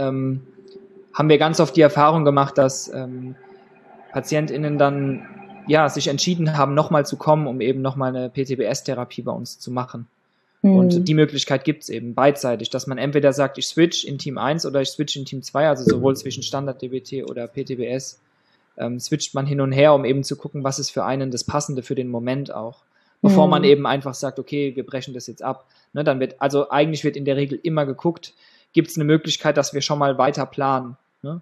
haben wir ganz oft die Erfahrung gemacht, dass PatientInnen dann sich entschieden haben, nochmal zu kommen, um eben nochmal eine PTBS-Therapie bei uns zu machen. Und die Möglichkeit gibt's eben beidseitig, dass man entweder sagt, ich switch in Team 1 oder ich switch in Team 2, also sowohl zwischen Standard-DBT oder PTBS, switcht man hin und her, um eben zu gucken, was ist für einen das Passende für den Moment auch. Bevor man eben einfach sagt, okay, wir brechen das jetzt ab. Ne, eigentlich wird in der Regel immer geguckt, gibt's eine Möglichkeit, dass wir schon mal weiter planen. Ne?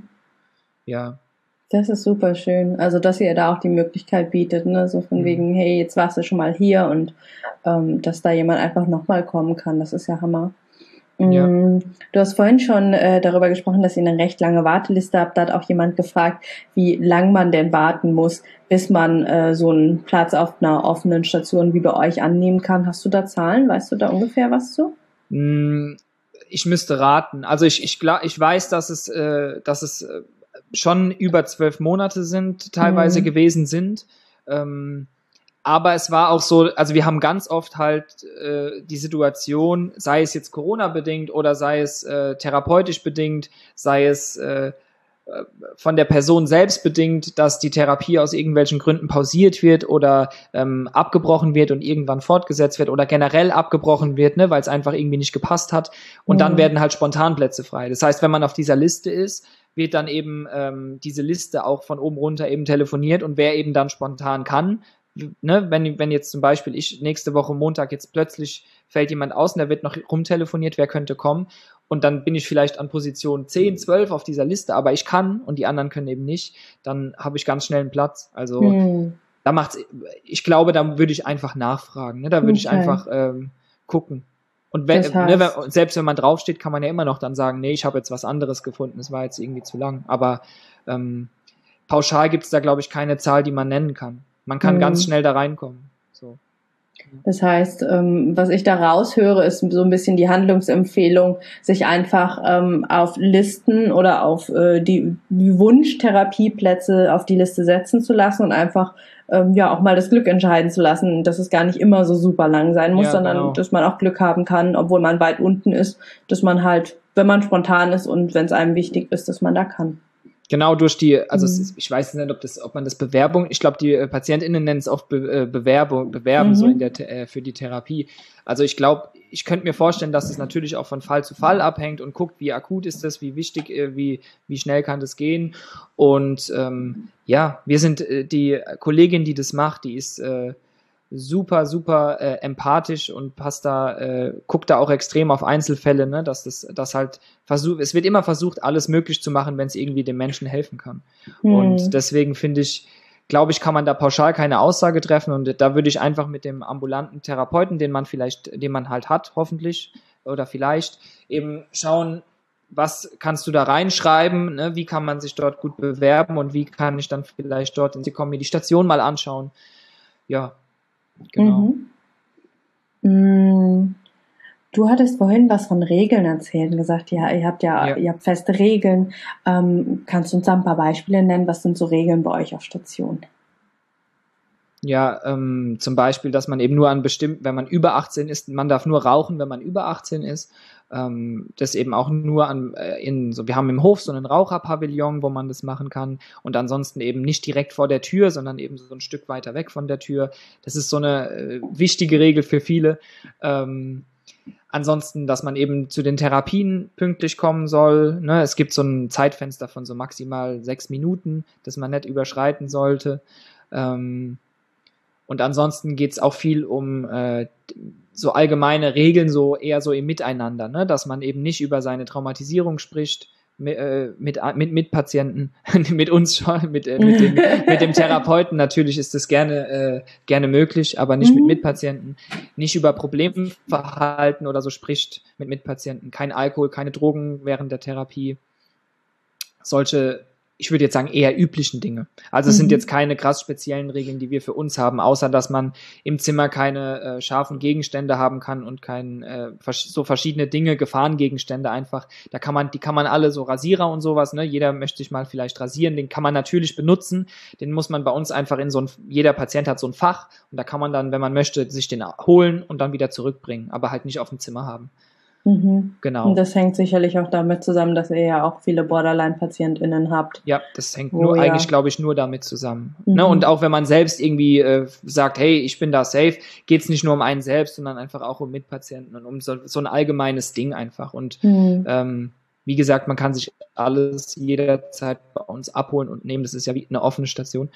Ja. Das ist super schön. Also, dass ihr da auch die Möglichkeit bietet, ne, so von wegen, hey, jetzt warst du schon mal hier und dass da jemand einfach nochmal kommen kann. Das ist ja Hammer. Ja. Du hast vorhin schon darüber gesprochen, dass ihr eine recht lange Warteliste habt. Da hat auch jemand gefragt, wie lang man denn warten muss, bis man so einen Platz auf einer offenen Station wie bei euch annehmen kann. Hast du da Zahlen? Weißt du da ungefähr was zu? Ich müsste raten. Also ich weiß, dass es schon über 12 Monate teilweise gewesen sind. Aber es war auch so, also wir haben ganz oft halt die Situation, sei es jetzt Corona-bedingt oder sei es therapeutisch bedingt, sei es von der Person selbst bedingt, dass die Therapie aus irgendwelchen Gründen pausiert wird oder abgebrochen wird und irgendwann fortgesetzt wird oder generell abgebrochen wird, ne, weil es einfach irgendwie nicht gepasst hat. Und dann werden halt Spontanplätze frei. Das heißt, wenn man auf dieser Liste ist, wird dann eben diese Liste auch von oben runter eben telefoniert und wer eben dann spontan kann, ne, wenn jetzt zum Beispiel nächste Woche Montag jetzt plötzlich fällt jemand aus und der wird noch rumtelefoniert, wer könnte kommen und dann bin ich vielleicht an Position 10, 12 auf dieser Liste, aber ich kann und die anderen können eben nicht, dann habe ich ganz schnell einen Platz. Also ich glaube, da würde ich einfach nachfragen, ne? Da würde ich einfach gucken. Und selbst wenn man draufsteht, kann man ja immer noch dann sagen, nee, ich habe jetzt was anderes gefunden, es war jetzt irgendwie zu lang. Aber pauschal gibt es da, glaube ich, keine Zahl, die man nennen kann. Man kann ganz schnell da reinkommen. So. Das heißt, was ich da raushöre, ist so ein bisschen die Handlungsempfehlung, sich einfach auf Listen oder auf die Wunschtherapieplätze auf die Liste setzen zu lassen und einfach auch mal das Glück entscheiden zu lassen, dass es gar nicht immer so super lang sein muss, sondern dass man auch Glück haben kann, obwohl man weit unten ist, dass man halt, wenn man spontan ist und wenn es einem wichtig ist, dass man da kann. Genau durch ich weiß nicht, ob man das Bewerbung, ich glaube, die PatientInnen nennen es oft Bewerben so für die Therapie. Also ich glaube, ich könnte mir vorstellen, dass es natürlich auch von Fall zu Fall abhängt und guckt, wie akut ist das, wie wichtig, wie schnell kann das gehen. Und wir sind die Kollegin, die das macht, die ist super, super empathisch und guckt da auch extrem auf Einzelfälle, ne, dass halt es wird immer versucht, alles möglich zu machen, wenn es irgendwie dem Menschen helfen kann. Und deswegen finde ich glaube ich, kann man da pauschal keine Aussage treffen und da würde ich einfach mit dem ambulanten Therapeuten, den man halt hat, hoffentlich oder vielleicht, eben schauen, was kannst du da reinschreiben, ne? Wie kann man sich dort gut bewerben und wie kann ich dann vielleicht dort mir die Station mal anschauen. Ja, genau. Du hattest vorhin was von Regeln erzählt und gesagt, ja, ihr habt feste Regeln. Kannst du uns da ein paar Beispiele nennen? Was sind so Regeln bei euch auf Station? Ja, zum Beispiel, dass man eben nur wenn man über 18 ist, man darf nur rauchen, wenn man über 18 ist. Das eben auch nur wir haben im Hof so einen Raucherpavillon, wo man das machen kann und ansonsten eben nicht direkt vor der Tür, sondern eben so ein Stück weiter weg von der Tür. Das ist so eine wichtige Regel für viele. Ansonsten, dass man eben zu den Therapien pünktlich kommen soll. Ne? Es gibt so ein Zeitfenster von so maximal 6 Minuten, das man nicht überschreiten sollte. Und ansonsten geht's auch viel um so allgemeine Regeln, so eher so im Miteinander, ne? Dass man eben nicht über seine Traumatisierung spricht mit Patienten, mit uns schon, mit dem Therapeuten natürlich ist das gerne möglich, aber nicht mit Mitpatienten. Nicht über Problemverhalten oder so spricht mit Mitpatienten. Kein Alkohol, keine Drogen während der Therapie. Solche, ich würde jetzt sagen, eher üblichen Dinge. Also es sind jetzt keine krass speziellen Regeln, die wir für uns haben, außer dass man im Zimmer keine scharfen Gegenstände haben kann und so verschiedene Dinge, Gefahrengegenstände einfach. Die kann man alle, so Rasierer und sowas, ne? Jeder möchte sich mal vielleicht rasieren, den kann man natürlich benutzen. Den muss man bei uns einfach jeder Patient hat so ein Fach und da kann man dann, wenn man möchte, sich den holen und dann wieder zurückbringen, aber halt nicht auf dem Zimmer haben. Genau. Und das hängt sicherlich auch damit zusammen, dass ihr ja auch viele Borderline-PatientInnen habt. Ja, das hängt eigentlich, glaube ich, nur damit zusammen. Ne? Und auch wenn man selbst irgendwie sagt, hey, ich bin da safe, geht's nicht nur um einen selbst, sondern einfach auch um Mitpatienten und um so ein allgemeines Ding einfach. Und wie gesagt, man kann sich alles jederzeit bei uns abholen und nehmen. Das ist ja wie eine offene Station.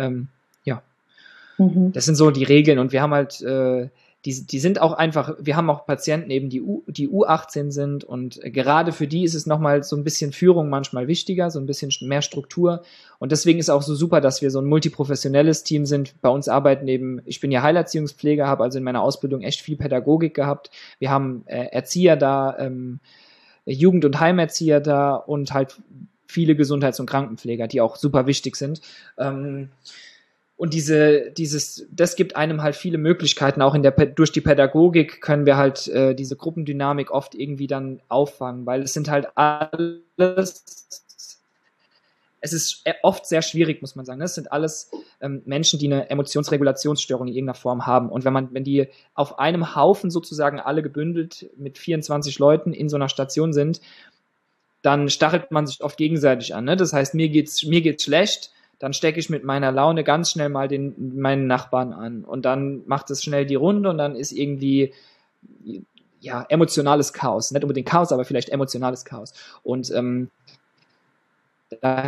Das sind so die Regeln und wir haben halt die sind auch einfach, wir haben auch Patienten eben, die U18 sind und gerade für die ist es nochmal so ein bisschen Führung manchmal wichtiger, so ein bisschen mehr Struktur und deswegen ist auch so super, dass wir so ein multiprofessionelles Team sind. Bei uns arbeiten eben, ich bin ja Heilerziehungspfleger, habe also in meiner Ausbildung echt viel Pädagogik gehabt. Wir haben Erzieher da, Jugend- und Heimerzieher da und halt viele Gesundheits- und Krankenpfleger, die auch super wichtig sind. Und das gibt einem halt viele Möglichkeiten, auch durch die Pädagogik können wir halt diese Gruppendynamik oft irgendwie dann auffangen, weil es sind halt es ist oft sehr schwierig, muss man sagen. Es sind alles Menschen, die eine Emotionsregulationsstörung in irgendeiner Form haben. Und wenn die auf einem Haufen sozusagen alle gebündelt mit 24 Leuten in so einer Station sind, dann stachelt man sich oft gegenseitig an. Ne? Das heißt, mir geht's schlecht, dann stecke ich mit meiner Laune ganz schnell mal meinen Nachbarn an und dann macht es schnell die Runde und dann ist irgendwie emotionales Chaos. Nicht unbedingt Chaos, aber vielleicht emotionales Chaos. Und da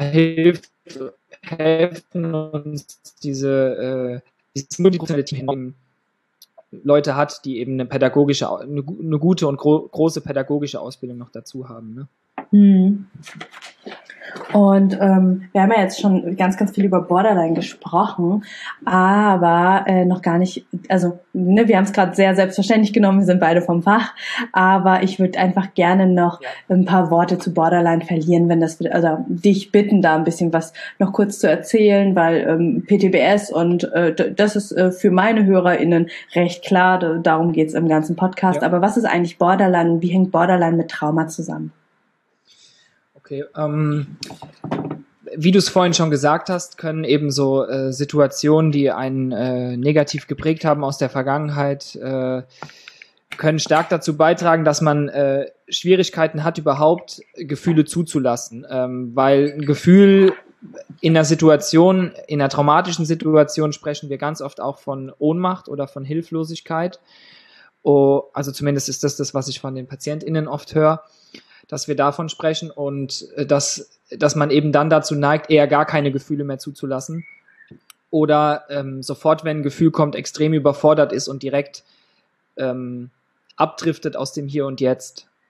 helfen uns dieses multiprofessionelle Team Leute hat, die eben eine gute und große pädagogische Ausbildung noch dazu haben. Ne? Und wir haben ja jetzt schon ganz, ganz viel über Borderline gesprochen, aber noch gar nicht, also wir haben es gerade sehr selbstverständlich genommen, wir sind beide vom Fach, aber ich würde einfach gerne noch ein paar Worte zu Borderline verlieren, also dich bitten, da ein bisschen was noch kurz zu erzählen, weil PTBS und das ist für meine HörerInnen recht klar, darum geht's im ganzen Podcast, aber was ist eigentlich Borderline, wie hängt Borderline mit Trauma zusammen? Okay, wie du es vorhin schon gesagt hast, können eben so Situationen, die einen negativ geprägt haben aus der Vergangenheit, können stark dazu beitragen, dass man Schwierigkeiten hat, überhaupt Gefühle zuzulassen, weil ein Gefühl in einer traumatischen Situation sprechen wir ganz oft auch von Ohnmacht oder von Hilflosigkeit. Also zumindest ist das, was ich von den PatientInnen oft höre, dass wir davon sprechen und dass man eben dann dazu neigt, eher gar keine Gefühle mehr zuzulassen oder sofort, wenn ein Gefühl kommt, extrem überfordert ist und direkt abdriftet aus dem Hier und Jetzt.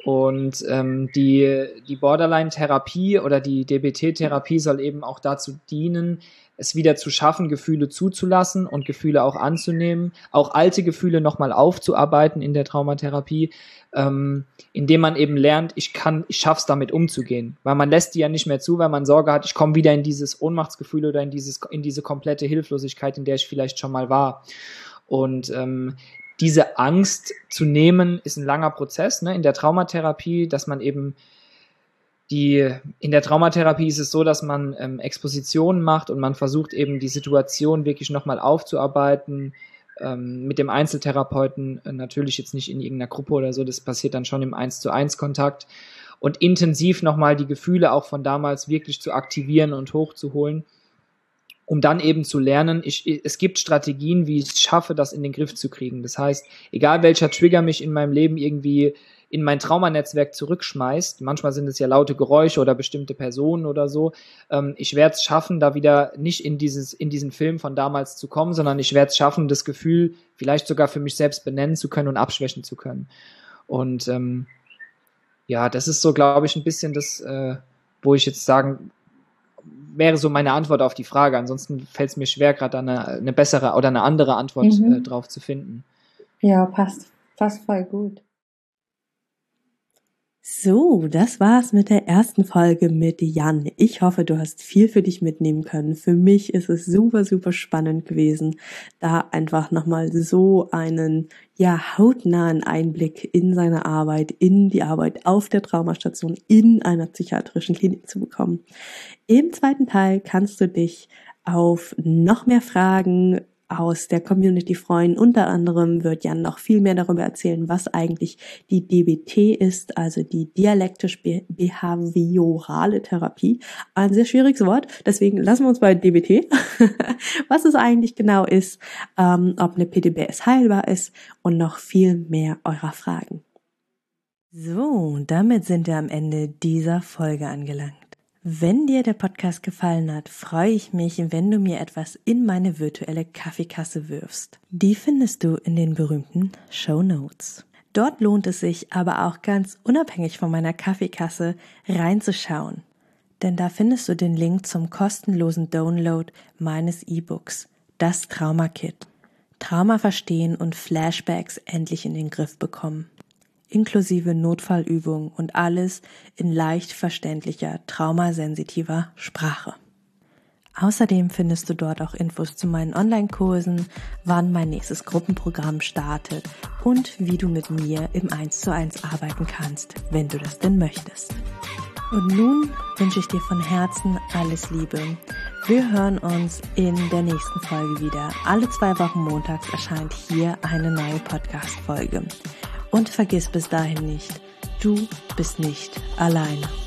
Und die Borderline-Therapie oder die DBT-Therapie soll eben auch dazu dienen, es wieder zu schaffen, Gefühle zuzulassen und Gefühle auch anzunehmen, auch alte Gefühle nochmal aufzuarbeiten in der Traumatherapie, indem man eben lernt, ich schaff's damit umzugehen, weil man lässt die ja nicht mehr zu, weil man Sorge hat, ich komme wieder in dieses Ohnmachtsgefühl oder in diese komplette Hilflosigkeit, in der ich vielleicht schon mal war. Und diese Angst zu nehmen, ist ein langer Prozess, ne, in der Traumatherapie, dass man eben in der Traumatherapie ist es so, dass man Expositionen macht und man versucht eben die Situation wirklich nochmal aufzuarbeiten, mit dem Einzeltherapeuten, natürlich jetzt nicht in irgendeiner Gruppe oder so, das passiert dann schon im 1:1 Kontakt und intensiv nochmal die Gefühle auch von damals wirklich zu aktivieren und hochzuholen, um dann eben zu lernen, es gibt Strategien, wie ich es schaffe, das in den Griff zu kriegen. Das heißt, egal welcher Trigger mich in meinem Leben irgendwie in mein Traumanetzwerk zurückschmeißt, manchmal sind es ja laute Geräusche oder bestimmte Personen oder so, ich werde es schaffen, da wieder nicht in diesen Film von damals zu kommen, sondern ich werde es schaffen, das Gefühl vielleicht sogar für mich selbst benennen zu können und abschwächen zu können. Und ja, das ist so, glaube ich, ein bisschen das, wo ich jetzt sagen, wäre so meine Antwort auf die Frage. Ansonsten fällt es mir schwer, gerade eine bessere oder eine andere Antwort drauf zu finden. Ja, passt voll gut. So, das war's mit der ersten Folge mit Jan. Ich hoffe, du hast viel für dich mitnehmen können. Für mich ist es super, super spannend gewesen, da einfach nochmal so einen, hautnahen Einblick in seine Arbeit, in die Arbeit auf der Traumastation in einer psychiatrischen Klinik zu bekommen. Im zweiten Teil kannst du dich auf noch mehr Fragen aus der Community freuen. Unter anderem wird Jan noch viel mehr darüber erzählen, was eigentlich die DBT ist, also die dialektisch-behaviorale Therapie. Ein sehr schwieriges Wort, deswegen lassen wir uns bei DBT, was es eigentlich genau ist, ob eine PTBS heilbar ist und noch viel mehr eurer Fragen. So, damit sind wir am Ende dieser Folge angelangt. Wenn dir der Podcast gefallen hat, freue ich mich, wenn du mir etwas in meine virtuelle Kaffeekasse wirfst. Die findest du in den berühmten Shownotes. Dort lohnt es sich aber auch ganz unabhängig von meiner Kaffeekasse reinzuschauen. Denn da findest du den Link zum kostenlosen Download meines E-Books, das Trauma-Kit. Trauma verstehen und Flashbacks endlich in den Griff bekommen. Inklusive Notfallübungen und alles in leicht verständlicher, traumasensitiver Sprache. Außerdem findest du dort auch Infos zu meinen Online-Kursen, wann mein nächstes Gruppenprogramm startet und wie du mit mir im 1:1 arbeiten kannst, wenn du das denn möchtest. Und nun wünsche ich dir von Herzen alles Liebe. Wir hören uns in der nächsten Folge wieder. Alle 2 Wochen montags erscheint hier eine neue Podcast-Folge. Und vergiss bis dahin nicht, du bist nicht alleine.